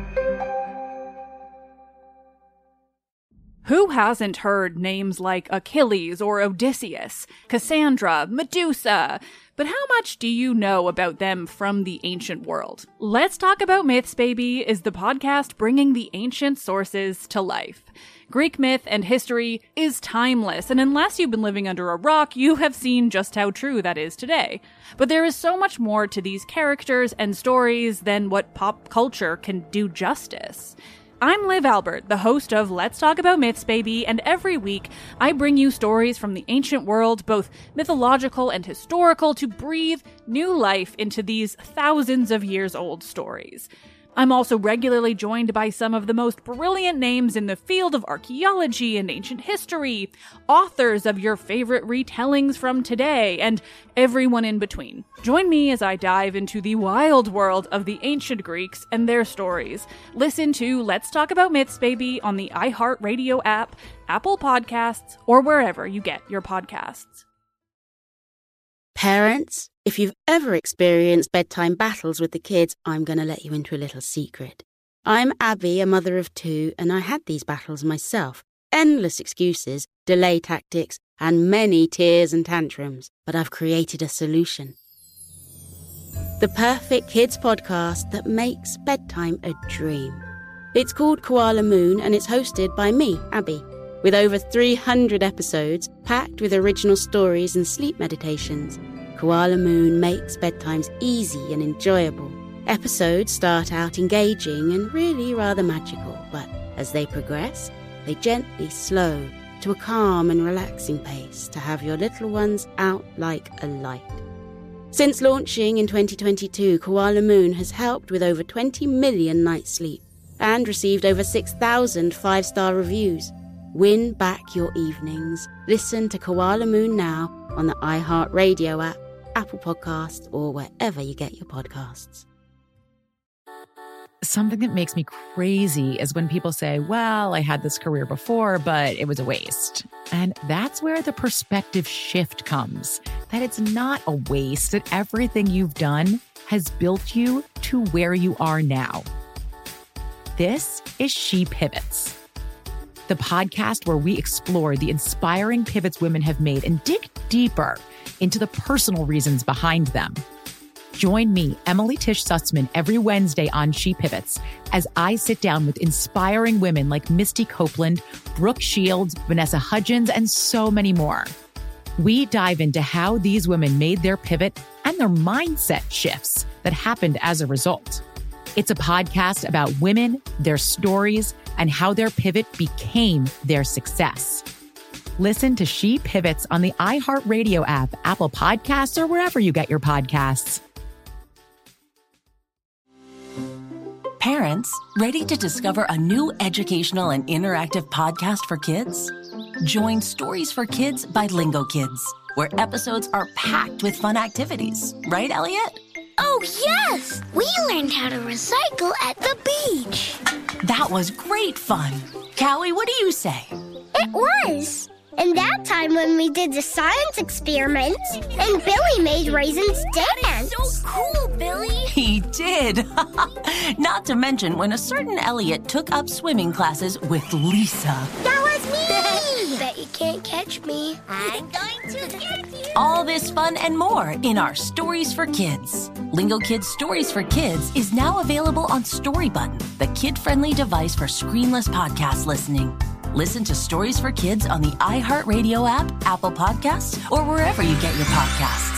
Who hasn't heard names like Achilles or Odysseus, Cassandra, Medusa? But how much do you know about them from the ancient world? Let's Talk About Myths, Baby is the podcast bringing the ancient sources to life. Greek myth and history is timeless, and unless you've been living under a rock, you have seen just how true that is today. But there is so much more to these characters and stories than what pop culture can do justice. I'm Liv Albert, the host of Let's Talk About Myths, Baby, and every week I bring you stories from the ancient world, both mythological and historical, to breathe new life into these thousands of years old stories. I'm also regularly joined by some of the most brilliant names in the field of archaeology and ancient history, authors of your favorite retellings from today, and everyone in between. Join me as I dive into the wild world of the ancient Greeks and their stories. Listen to Let's Talk About Myths, Baby on the iHeartRadio app, Apple Podcasts, or wherever you get your podcasts. Parents, if you've ever experienced bedtime battles with the kids, I'm going to let you into a little secret. I'm Abby, a mother of two, and I had these battles myself. Endless excuses, delay tactics, and many tears and tantrums. But I've created a solution. The perfect kids podcast that makes bedtime a dream. It's called Koala Moon, and it's hosted by me, Abby. With over three hundred episodes, packed with original stories and sleep meditations, Koala Moon makes bedtimes easy and enjoyable. Episodes start out engaging and really rather magical, but as they progress, they gently slow to a calm and relaxing pace to have your little ones out like a light. Since launching in twenty twenty-two, Koala Moon has helped with over twenty million nights sleep and received over six thousand five-star reviews. Win back your evenings. Listen to Koala Moon now on the iHeartRadio app, Apple Podcasts, or wherever you get your podcasts. Something that makes me crazy is when people say, well, I had this career before, but it was a waste. And that's where the perspective shift comes, that it's not a waste, that everything you've done has built you to where you are now. This is She Pivots, the podcast where we explore the inspiring pivots women have made and dig deeper into the personal reasons behind them. Join me, Emily Tish Sussman, every Wednesday on She Pivots as I sit down with inspiring women like Misty Copeland, Brooke Shields, Vanessa Hudgens, and so many more. We dive into how these women made their pivot and their mindset shifts that happened as a result. It's a podcast about women, their stories, and how their pivot became their success. Listen to She Pivots on the iHeartRadio app, Apple Podcasts, or wherever you get your podcasts. Parents, ready to discover a new educational and interactive podcast for kids? Join Stories for Kids by Lingo Kids, where episodes are packed with fun activities. Right, Elliot? Oh, yes! We learned how to recycle at the beach. That was great fun. Callie, what do you say? It was. And that time when we did the science experiments and Billy made raisins dance. So cool, Billy. He did. Not to mention when a certain Elliot took up swimming classes with Lisa. That was me. Bet you can't catch me. I'm going to get you. All this fun and more in our Stories for Kids. Lingo Kids Stories for Kids is now available on Storybutton, the kid-friendly device for screenless podcast listening. Listen to Stories for Kids on the iHeartRadio app, Apple Podcasts, or wherever you get your podcasts.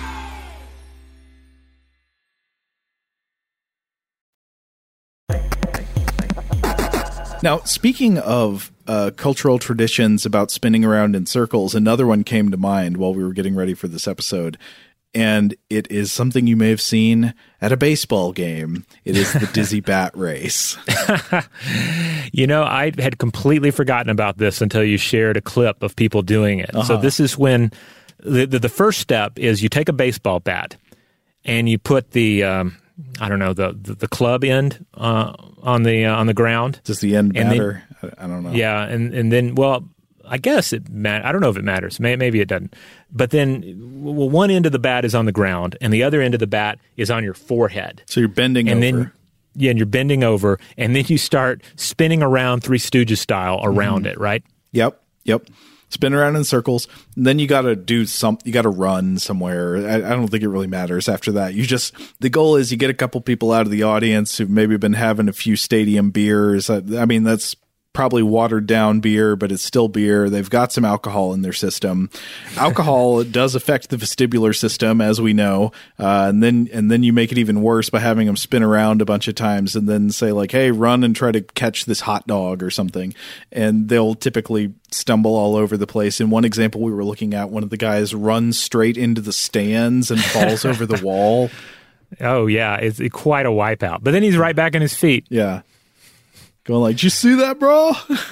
Now, speaking of uh, cultural traditions about spinning around in circles, another one came to mind while we were getting ready for this episode. And it is something you may have seen at a baseball game. It is the Dizzy Bat Race. You know, I had completely forgotten about this until you shared a clip of people doing it. Uh-huh. So this is when the, the the first step is you take a baseball bat and you put the um, I don't know the the, the club end uh, on the uh, on the ground. Just the end batter. Then, I don't know. Yeah, and and then well. I guess it matters. I don't know if it matters. Maybe it doesn't. But then well, one end of the bat is on the ground, and the other end of the bat is on your forehead. So you're bending and over. Then, yeah, and you're bending over, and then you start spinning around Three Stooges style around mm-hmm. it, right? Yep, yep. Spin around in circles. And then you got to do some. You got to run somewhere. I, I don't think it really matters after that. You just the goal is you get a couple people out of the audience who've maybe been having a few stadium beers. I, I mean, that's probably watered down beer, but it's still beer. They've got some alcohol in their system. Alcohol does affect the vestibular system, as we know. Uh, and then and then you make it even worse by having them spin around a bunch of times and then say like, hey, run and try to catch this hot dog or something. And they'll typically stumble all over the place. In one example we were looking at, one of the guys runs straight into the stands and falls over the wall. Oh, yeah. It's quite a wipeout. But then he's right back on his feet. Yeah. Going like, did you see that, bro?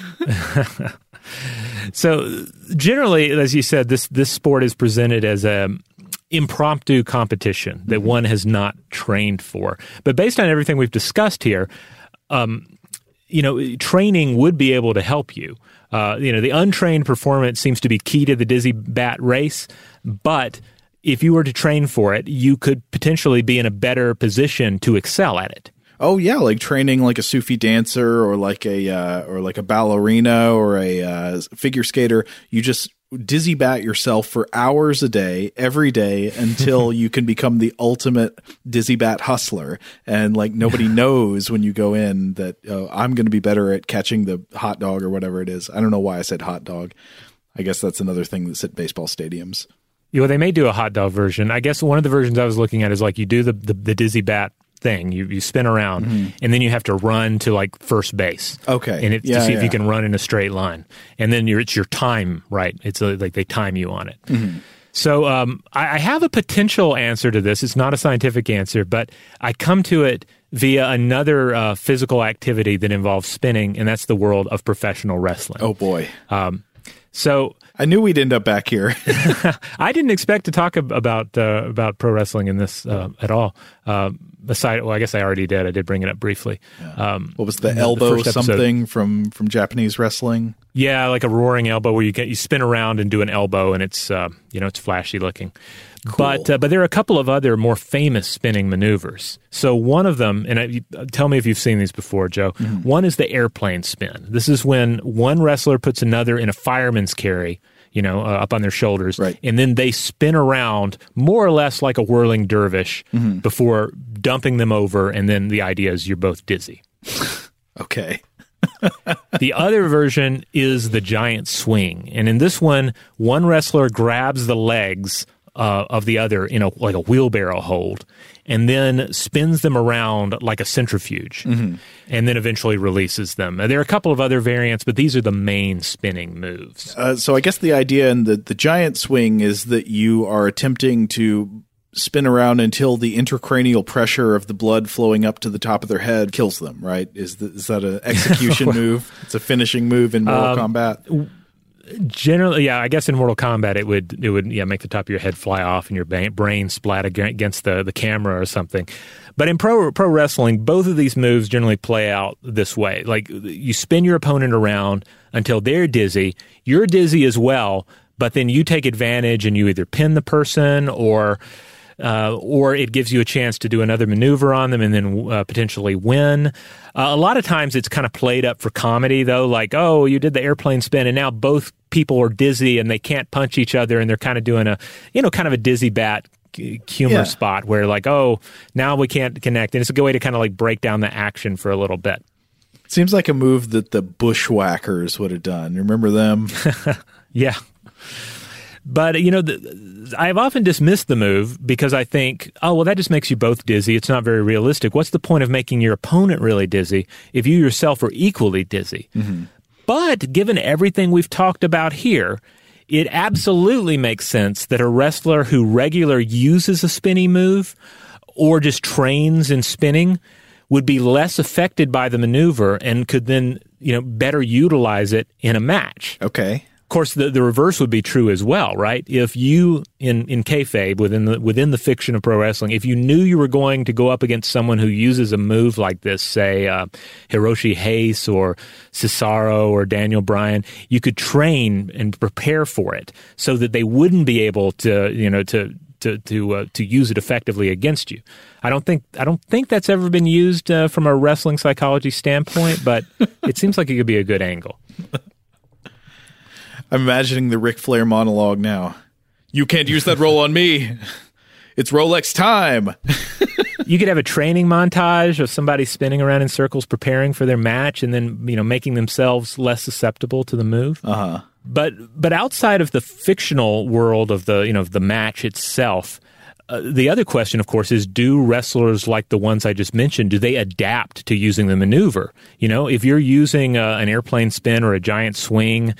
So generally, as you said, this this sport is presented as a impromptu competition that mm-hmm. one has not trained for. But based on everything we've discussed here, um, you know, training would be able to help you. Uh, you know, the untrained performance seems to be key to the dizzy bat race, but if you were to train for it, you could potentially be in a better position to excel at it. Oh yeah, like training like a Sufi dancer or like a uh, or like a ballerina or a uh, figure skater. You just dizzy bat yourself for hours a day, every day, until you can become the ultimate dizzy bat hustler. And like nobody knows when you go in that oh, I'm going to be better at catching the hot dog or whatever it is. I don't know why I said hot dog. I guess that's another thing that's at baseball stadiums. Yeah, well, they may do a hot dog version. I guess one of the versions I was looking at is like you do the the, the dizzy bat thing. You you spin around, mm-hmm. and then you have to run to like first base. Okay, and it's yeah, to see yeah. if you can run in a straight line. And then you're, it's your time, right? It's a, like they time you on it. Mm-hmm. So um, I, I have a potential answer to this. It's not a scientific answer, but I come to it via another uh, physical activity that involves spinning, and that's the world of professional wrestling. Oh boy. Um, so I knew we'd end up back here. I didn't expect to talk ab- about uh, about pro wrestling in this uh, at all. Uh, aside, well, I guess I already did. I did bring it up briefly. Yeah. Um, what was the elbow the something from, from Japanese wrestling? Yeah, like a roaring elbow where you get you spin around and do an elbow, and it's uh, you know it's flashy looking. Cool. But uh, but there are a couple of other more famous spinning maneuvers. So one of them, and I, tell me if you've seen these before, Joe. Mm-hmm. One is the airplane spin. This is when one wrestler puts another in a fireman's carry, you know, uh, up on their shoulders, right. and then they spin around more or less like a whirling dervish mm-hmm. before dumping them over, and then the idea is you're both dizzy. Okay. The other version is the giant swing, and in this one, one wrestler grabs the legs Uh, of the other in a like a wheelbarrow hold, and then spins them around like a centrifuge, mm-hmm. and then eventually releases them. There are a couple of other variants, but these are the main spinning moves. Uh, so I guess the idea in the, the giant swing is that you are attempting to spin around until the intracranial pressure of the blood flowing up to the top of their head kills them, right? Is, the, is that an execution move? It's a finishing move in Mortal um, Kombat? Generally, yeah, I guess in Mortal Kombat it would it would yeah make the top of your head fly off and your brain splat against the, the camera or something. But in pro pro wrestling, both of these moves generally play out this way. Like you spin your opponent around until they're dizzy, you're dizzy as well, but then you take advantage and you either pin the person or Uh, or it gives you a chance to do another maneuver on them and then uh, potentially win. Uh, a lot of times it's kind of played up for comedy, though, like, oh, you did the airplane spin and now both people are dizzy and they can't punch each other and they're kind of doing a, you know, kind of a dizzy bat humor yeah. spot where like, oh, now we can't connect. And it's a good way to kind of like break down the action for a little bit. Seems like a move that the Bushwhackers would have done. Remember them? Yeah. But, you know, the, I've often dismissed the move because I think, oh, well, that just makes you both dizzy. It's not very realistic. What's the point of making your opponent really dizzy if you yourself are equally dizzy? Mm-hmm. But given everything we've talked about here, it absolutely makes sense that a wrestler who regularly uses a spinny move or just trains in spinning would be less affected by the maneuver and could then, you know, better utilize it in a match. Okay. Of course, the, the reverse would be true as well, right? If you, in, in kayfabe, within the, within the fiction of pro wrestling, if you knew you were going to go up against someone who uses a move like this, say uh, Hiroshi Hayes or Cesaro or Daniel Bryan, you could train and prepare for it so that they wouldn't be able to, you know, to to to uh, to use it effectively against you. I don't think I don't think that's ever been used uh, from a wrestling psychology standpoint, but it seems like it could be a good angle. I'm imagining the Ric Flair monologue now. You can't use that roll on me. It's Rolex time. You could have a training montage of somebody spinning around in circles preparing for their match and then, you know, making themselves less susceptible to the move. Uh-huh. But but outside of the fictional world of the, you know, of the match itself, uh, the other question, of course, is do wrestlers like the ones I just mentioned, do they adapt to using the maneuver? You know, if you're using uh, an airplane spin or a giant swing,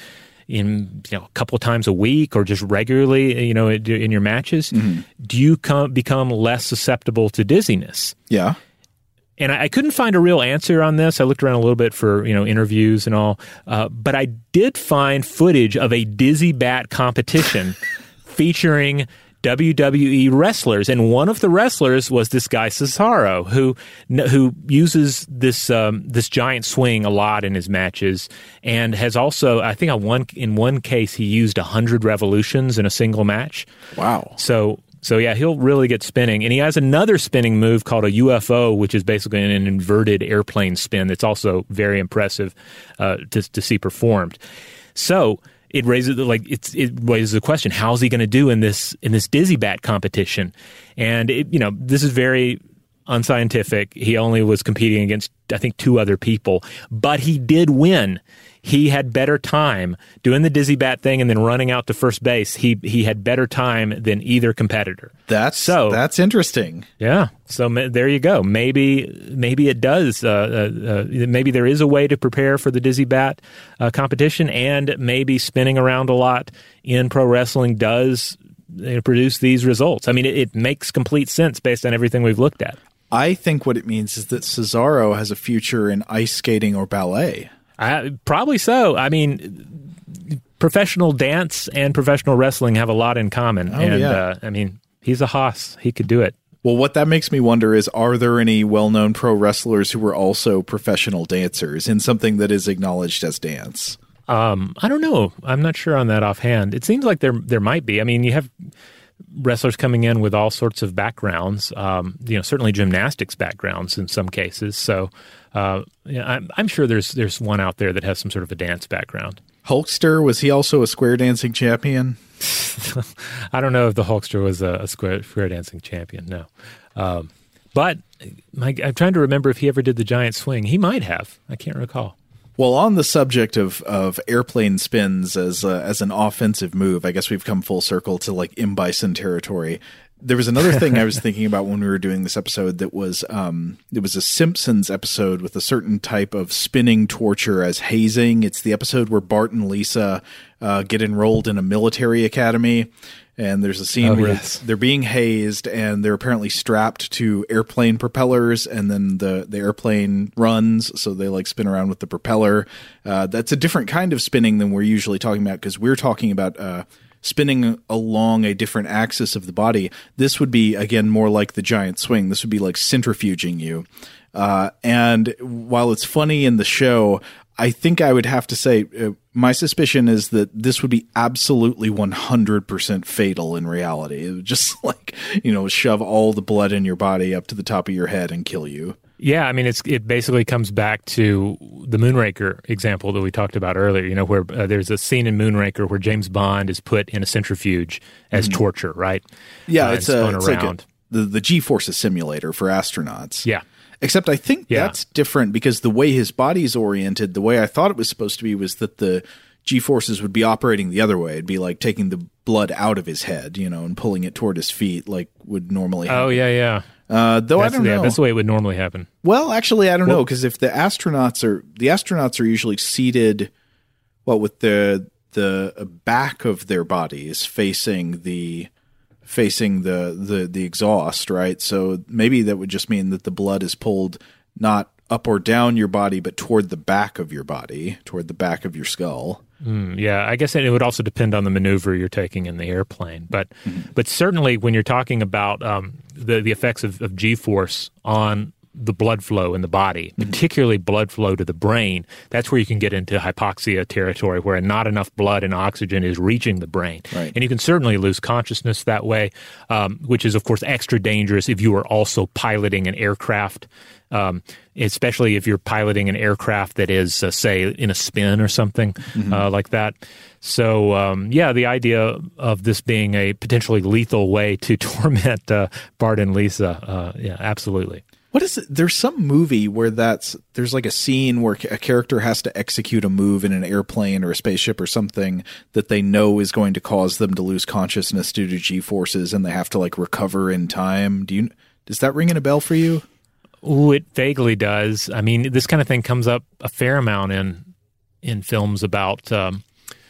in you know a couple of times a week or just regularly, you know, in your matches, mm-hmm. do you come, become less susceptible to dizziness? Yeah. And I, I couldn't find a real answer on this. I looked around a little bit for, you know, interviews and all, uh, but I did find footage of a dizzy bat competition featuring W W E wrestlers, and one of the wrestlers was this guy Cesaro, who who uses this um, this giant swing a lot in his matches, and has also, I think, on one in one case he used a hundred revolutions in a single match. Wow! So so yeah, he'll really get spinning, and he has another spinning move called a U F O, which is basically an inverted airplane spin. That's also very impressive uh, to to see performed. So. It raises like it's it raises the question: how's he going to do in this in this dizzy bat competition? And it, you know, this is very unscientific. He only was competing against, I think, two other people, but he did win. He had better time doing the dizzy bat thing and then running out to first base. He he had better time than either competitor. That's so that's interesting. Yeah. So ma- there you go. Maybe maybe it does. Uh, uh, uh, maybe there is a way to prepare for the dizzy bat uh, competition, and maybe spinning around a lot in pro wrestling does you know, produce these results. I mean, it, it makes complete sense based on everything we've looked at. I think what it means is that Cesaro has a future in ice skating or ballet. Uh, probably so. I mean, professional dance and professional wrestling have a lot in common. Oh, and, yeah. uh, I mean, he's a hoss. He could do it. Well, what that makes me wonder is, are there any well-known pro wrestlers who were also professional dancers in something that is acknowledged as dance? Um, I don't know. I'm not sure on that offhand. It seems like there there might be. I mean, you have wrestlers coming in with all sorts of backgrounds, um, you know, certainly gymnastics backgrounds in some cases. So uh, yeah, I'm, I'm sure there's there's one out there that has some sort of a dance background. Hulkster, was he also a square dancing champion? I don't know if the Hulkster was a, a square, square dancing champion, no. Um, but my, I'm trying to remember if he ever did the giant swing. He might have. I can't recall. Well, on the subject of, of airplane spins as a, as an offensive move, I guess we've come full circle to like M. Bison territory. There was another thing I was thinking about when we were doing this episode that was um, it was a Simpsons episode with a certain type of spinning torture as hazing. It's the episode where Bart and Lisa uh, get enrolled in a military academy. And there's a scene oh, where yes. they're being hazed and they're apparently strapped to airplane propellers, and then the, the airplane runs, so they like spin around with the propeller. Uh, that's a different kind of spinning than we're usually talking about, because we're talking about uh, spinning along a different axis of the body. This would be, again, more like the giant swing. This would be like centrifuging you. Uh, and while it's funny in the show, I think I would have to say uh, my suspicion is that this would be absolutely one hundred percent fatal in reality. It would just like, you know, shove all the blood in your body up to the top of your head and kill you. Yeah, I mean, it's it basically comes back to the Moonraker example that we talked about earlier, you know, where uh, there's a scene in Moonraker where James Bond is put in a centrifuge as mm-hmm. torture, right? Yeah, uh, it's, a, it's around. like a, the, the G-Forces simulator for astronauts. Yeah. Except I think yeah. that's different, because the way his body's oriented, the way I thought it was supposed to be, was that the G-forces would be operating the other way. It'd be like taking the blood out of his head, you know, and pulling it toward his feet like would normally happen. Oh, yeah, yeah. Uh, though that's, I don't yeah, know. That's the way it would normally happen. Well, actually, I don't well, know, because if the astronauts are the astronauts are usually seated, well, with the the back of their bodies facing the facing the, the, the exhaust, right? So maybe that would just mean that the blood is pulled not up or down your body, but toward the back of your body, toward the back of your skull. Mm, yeah, I guess it would also depend on the maneuver you're taking in the airplane. But mm-hmm. but certainly when you're talking about um, the, the effects of, of G-force on the blood flow in the body, mm-hmm. particularly blood flow to the brain, that's where you can get into hypoxia territory, where not enough blood and oxygen is reaching the brain. Right. And you can certainly lose consciousness that way, um, which is, of course, extra dangerous if you are also piloting an aircraft, um, especially if you're piloting an aircraft that is, uh, say, in a spin or something mm-hmm. uh, like that. So, um, yeah, the idea of this being a potentially lethal way to torment uh, Bart and Lisa, uh, yeah, absolutely. What is it? There's some movie where that's there's like a scene where a character has to execute a move in an airplane or a spaceship or something that they know is going to cause them to lose consciousness due to G-forces, and they have to like recover in time. Do you does that ring a bell for you? Ooh, it vaguely does. I mean, this kind of thing comes up a fair amount in in films about um,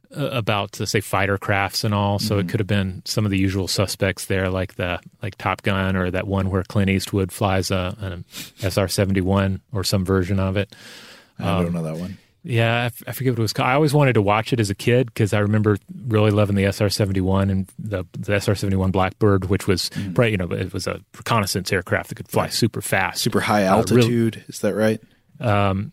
uh, about uh, say fighter crafts and all. So Mhm. it could have been some of the usual suspects there, like the like Top Gun or that one where Clint Eastwood flies a, an S R seventy-one or some version of it. I Um, don't know that one. Yeah, I, f- I forget what it was called. I always wanted to watch it as a kid because I remember really loving the S R seventy-one and the, the S R seventy-one Blackbird, which was, Mm. right, you know, it was a reconnaissance aircraft that could fly super fast. Super high Uh, really- altitude. Is that right? Um,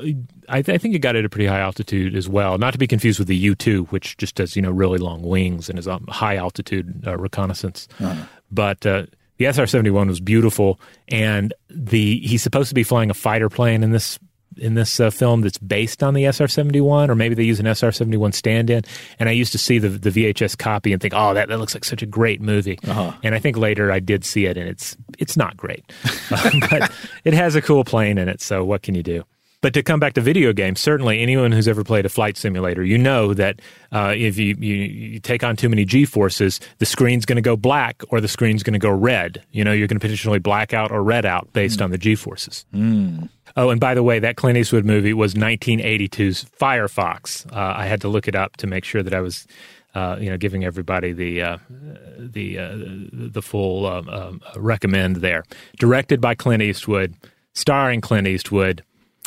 I, th- I think it got it at a pretty high altitude as well. Not to be confused with the U two, which just does, you know, really long wings and is a high altitude uh, reconnaissance. Uh-huh. But uh, the S R seventy-one was beautiful, and the he's supposed to be flying a fighter plane in this in this uh, film that's based on the S R seventy-one, or maybe they use an S R seventy-one stand-in. And I used to see the the V H S copy and think, oh, that, that looks like such a great movie. Uh-huh. And I think later I did see it, and it's it's not great. Uh, but it has a cool plane in it, so what can you do? But to come back to video games, certainly anyone who's ever played a flight simulator, you know that uh, if you, you, you take on too many G-forces, the screen's going to go black or the screen's going to go red. You know, you're going to potentially black out or red out based mm. on the G-forces. Mm. Oh, and by the way, that Clint Eastwood movie was nineteen eighty-two's Firefox. Uh, I had to look it up to make sure that I was, uh, you know, giving everybody the uh, the uh, the full um, um, recommend there. Directed by Clint Eastwood, starring Clint Eastwood.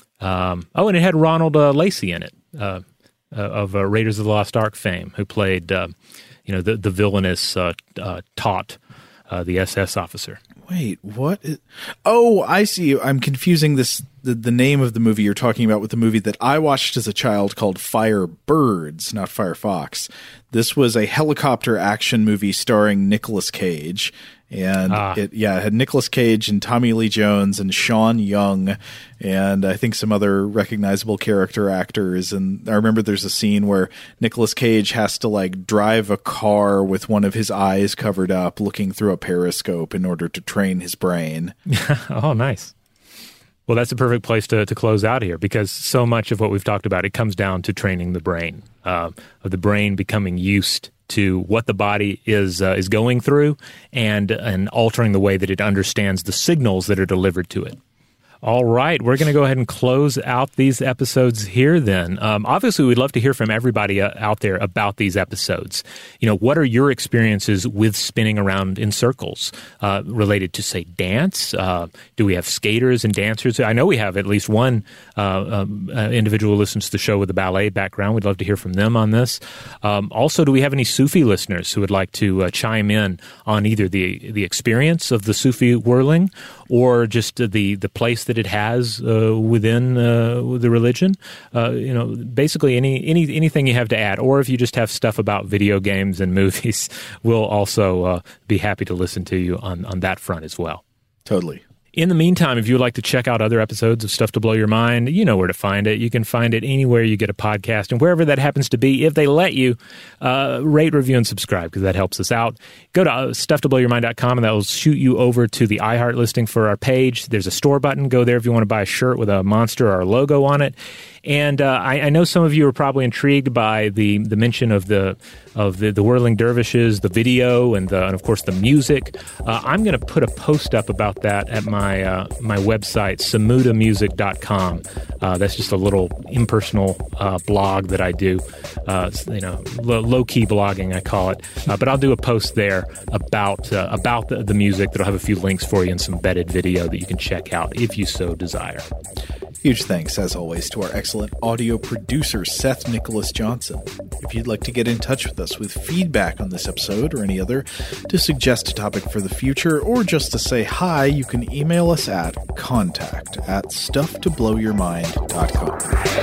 Um, oh, and it had Ronald uh, Lacey in it, uh, uh, of uh, Raiders of the Lost Ark fame, who played, uh, you know, the, the villainous uh, uh, Taut, uh, the S S officer. Wait, what? Is, oh, I see. I'm confusing this the, the name of the movie you're talking about with the movie that I watched as a child called Firebirds, not Firefox. This was a helicopter action movie starring Nicolas Cage. And ah. it, yeah, it had Nicolas Cage and Tommy Lee Jones and Sean Young and I think some other recognizable character actors. And I remember there's a scene where Nicolas Cage has to like drive a car with one of his eyes covered up looking through a periscope in order to train his brain. Oh, nice. Well, that's a perfect place to, to close out here because so much of what we've talked about, it comes down to training the brain, uh, of the brain becoming used to what the body is uh, is going through and and altering the way that it understands the signals that are delivered to it. All right, we're going to go ahead and close out these episodes here then. Um, obviously, we'd love to hear from everybody uh, out there about these episodes. You know, what are your experiences with spinning around in circles uh, related to, say, dance? Uh, do we have skaters and dancers? I know we have at least one uh, um, uh, individual who listens to the show with a ballet background. We'd love to hear from them on this. Um, also, do we have any Sufi listeners who would like to uh, chime in on either the the experience of the Sufi whirling or just uh, the, the place that it has uh, within uh, the religion? Uh, you know, basically any, any anything you have to add, or if you just have stuff about video games and movies, we'll also uh, be happy to listen to you on, on that front as well. Totally. In the meantime, if you would like to check out other episodes of Stuff to Blow Your Mind, you know where to find it. You can find it anywhere you get a podcast, and wherever that happens to be, if they let you, uh, rate, review, and subscribe, because that helps us out. Go to uh, stuff to blow your mind dot com, and that will shoot you over to the iHeart listing for our page. There's a store button. Go there if you want to buy a shirt with a monster or a logo on it. And uh, I, I know some of you are probably intrigued by the, the mention of the of the, the Whirling Dervishes, the video, and, the, and of course the music. Uh, I'm going to put a post up about that at my uh, my website, samuda music dot com. Uh, that's just a little impersonal uh, blog that I do. Uh, you know, lo- low key blogging I call it. Uh, but I'll do a post there about uh, about the, the music that'll have a few links for you and some embedded video that you can check out if you so desire. Huge thanks, as always, to our excellent audio producer, Seth Nicholas Johnson. If you'd like to get in touch with us with feedback on this episode or any other, to suggest a topic for the future, or just to say hi, you can email us at contact at stuff to blow your mind dot com.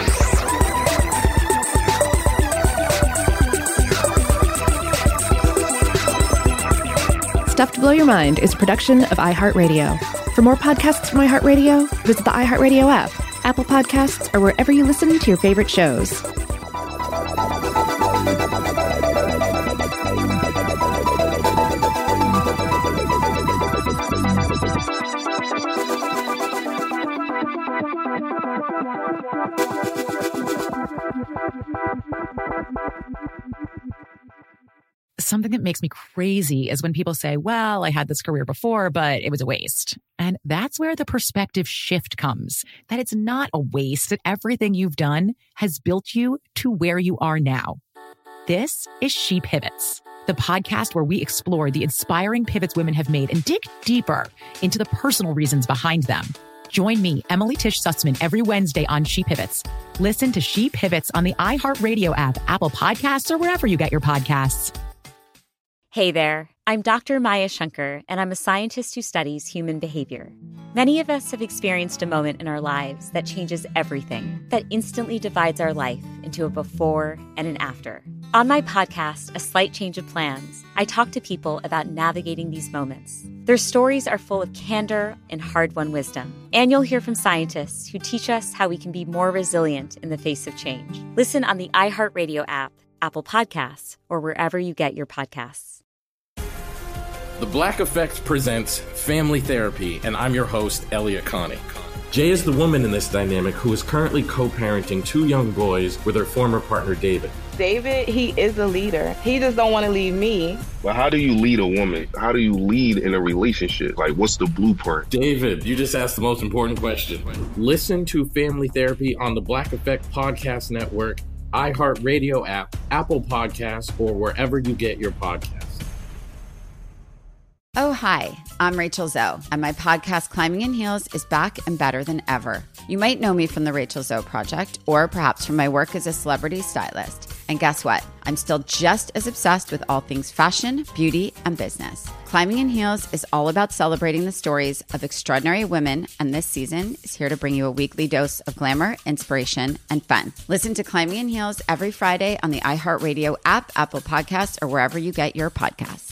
Stuff to Blow Your Mind is a production of iHeartRadio. For more podcasts from iHeartRadio, visit the iHeartRadio app, Apple Podcasts, or wherever you listen to your favorite shows. Something that makes me crazy is when people say, well, I had this career before, but it was a waste. And that's where the perspective shift comes, that it's not a waste, that everything you've done has built you to where you are now. This is She Pivots, the podcast where we explore the inspiring pivots women have made and dig deeper into the personal reasons behind them. Join me, Emily Tish Sussman, every Wednesday on She Pivots. Listen to She Pivots on the iHeartRadio app, Apple Podcasts, or wherever you get your podcasts. Hey there, I'm Doctor Maya Shankar, and I'm a scientist who studies human behavior. Many of us have experienced a moment in our lives that changes everything, that instantly divides our life into a before and an after. On my podcast, A Slight Change of Plans, I talk to people about navigating these moments. Their stories are full of candor and hard-won wisdom. And you'll hear from scientists who teach us how we can be more resilient in the face of change. Listen on the iHeartRadio app, Apple Podcasts, or wherever you get your podcasts. The Black Effect presents Family Therapy, and I'm your host, Elliot Connie. Jay is the woman in this dynamic who is currently co-parenting two young boys with her former partner, David. David, he is a leader. He just don't want to leave me. But how do you lead a woman? How do you lead in a relationship? Like, what's the blueprint? David, you just asked the most important question. Listen to Family Therapy on the Black Effect Podcast Network, iHeartRadio app, Apple Podcasts, or wherever you get your podcasts. Oh, hi, I'm Rachel Zoe, and my podcast, Climbing in Heels, is back and better than ever. You might know me from the Rachel Zoe Project, or perhaps from my work as a celebrity stylist. And guess what? I'm still just as obsessed with all things fashion, beauty, and business. Climbing in Heels is all about celebrating the stories of extraordinary women, and this season is here to bring you a weekly dose of glamour, inspiration, and fun. Listen to Climbing in Heels every Friday on the iHeartRadio app, Apple Podcasts, or wherever you get your podcasts.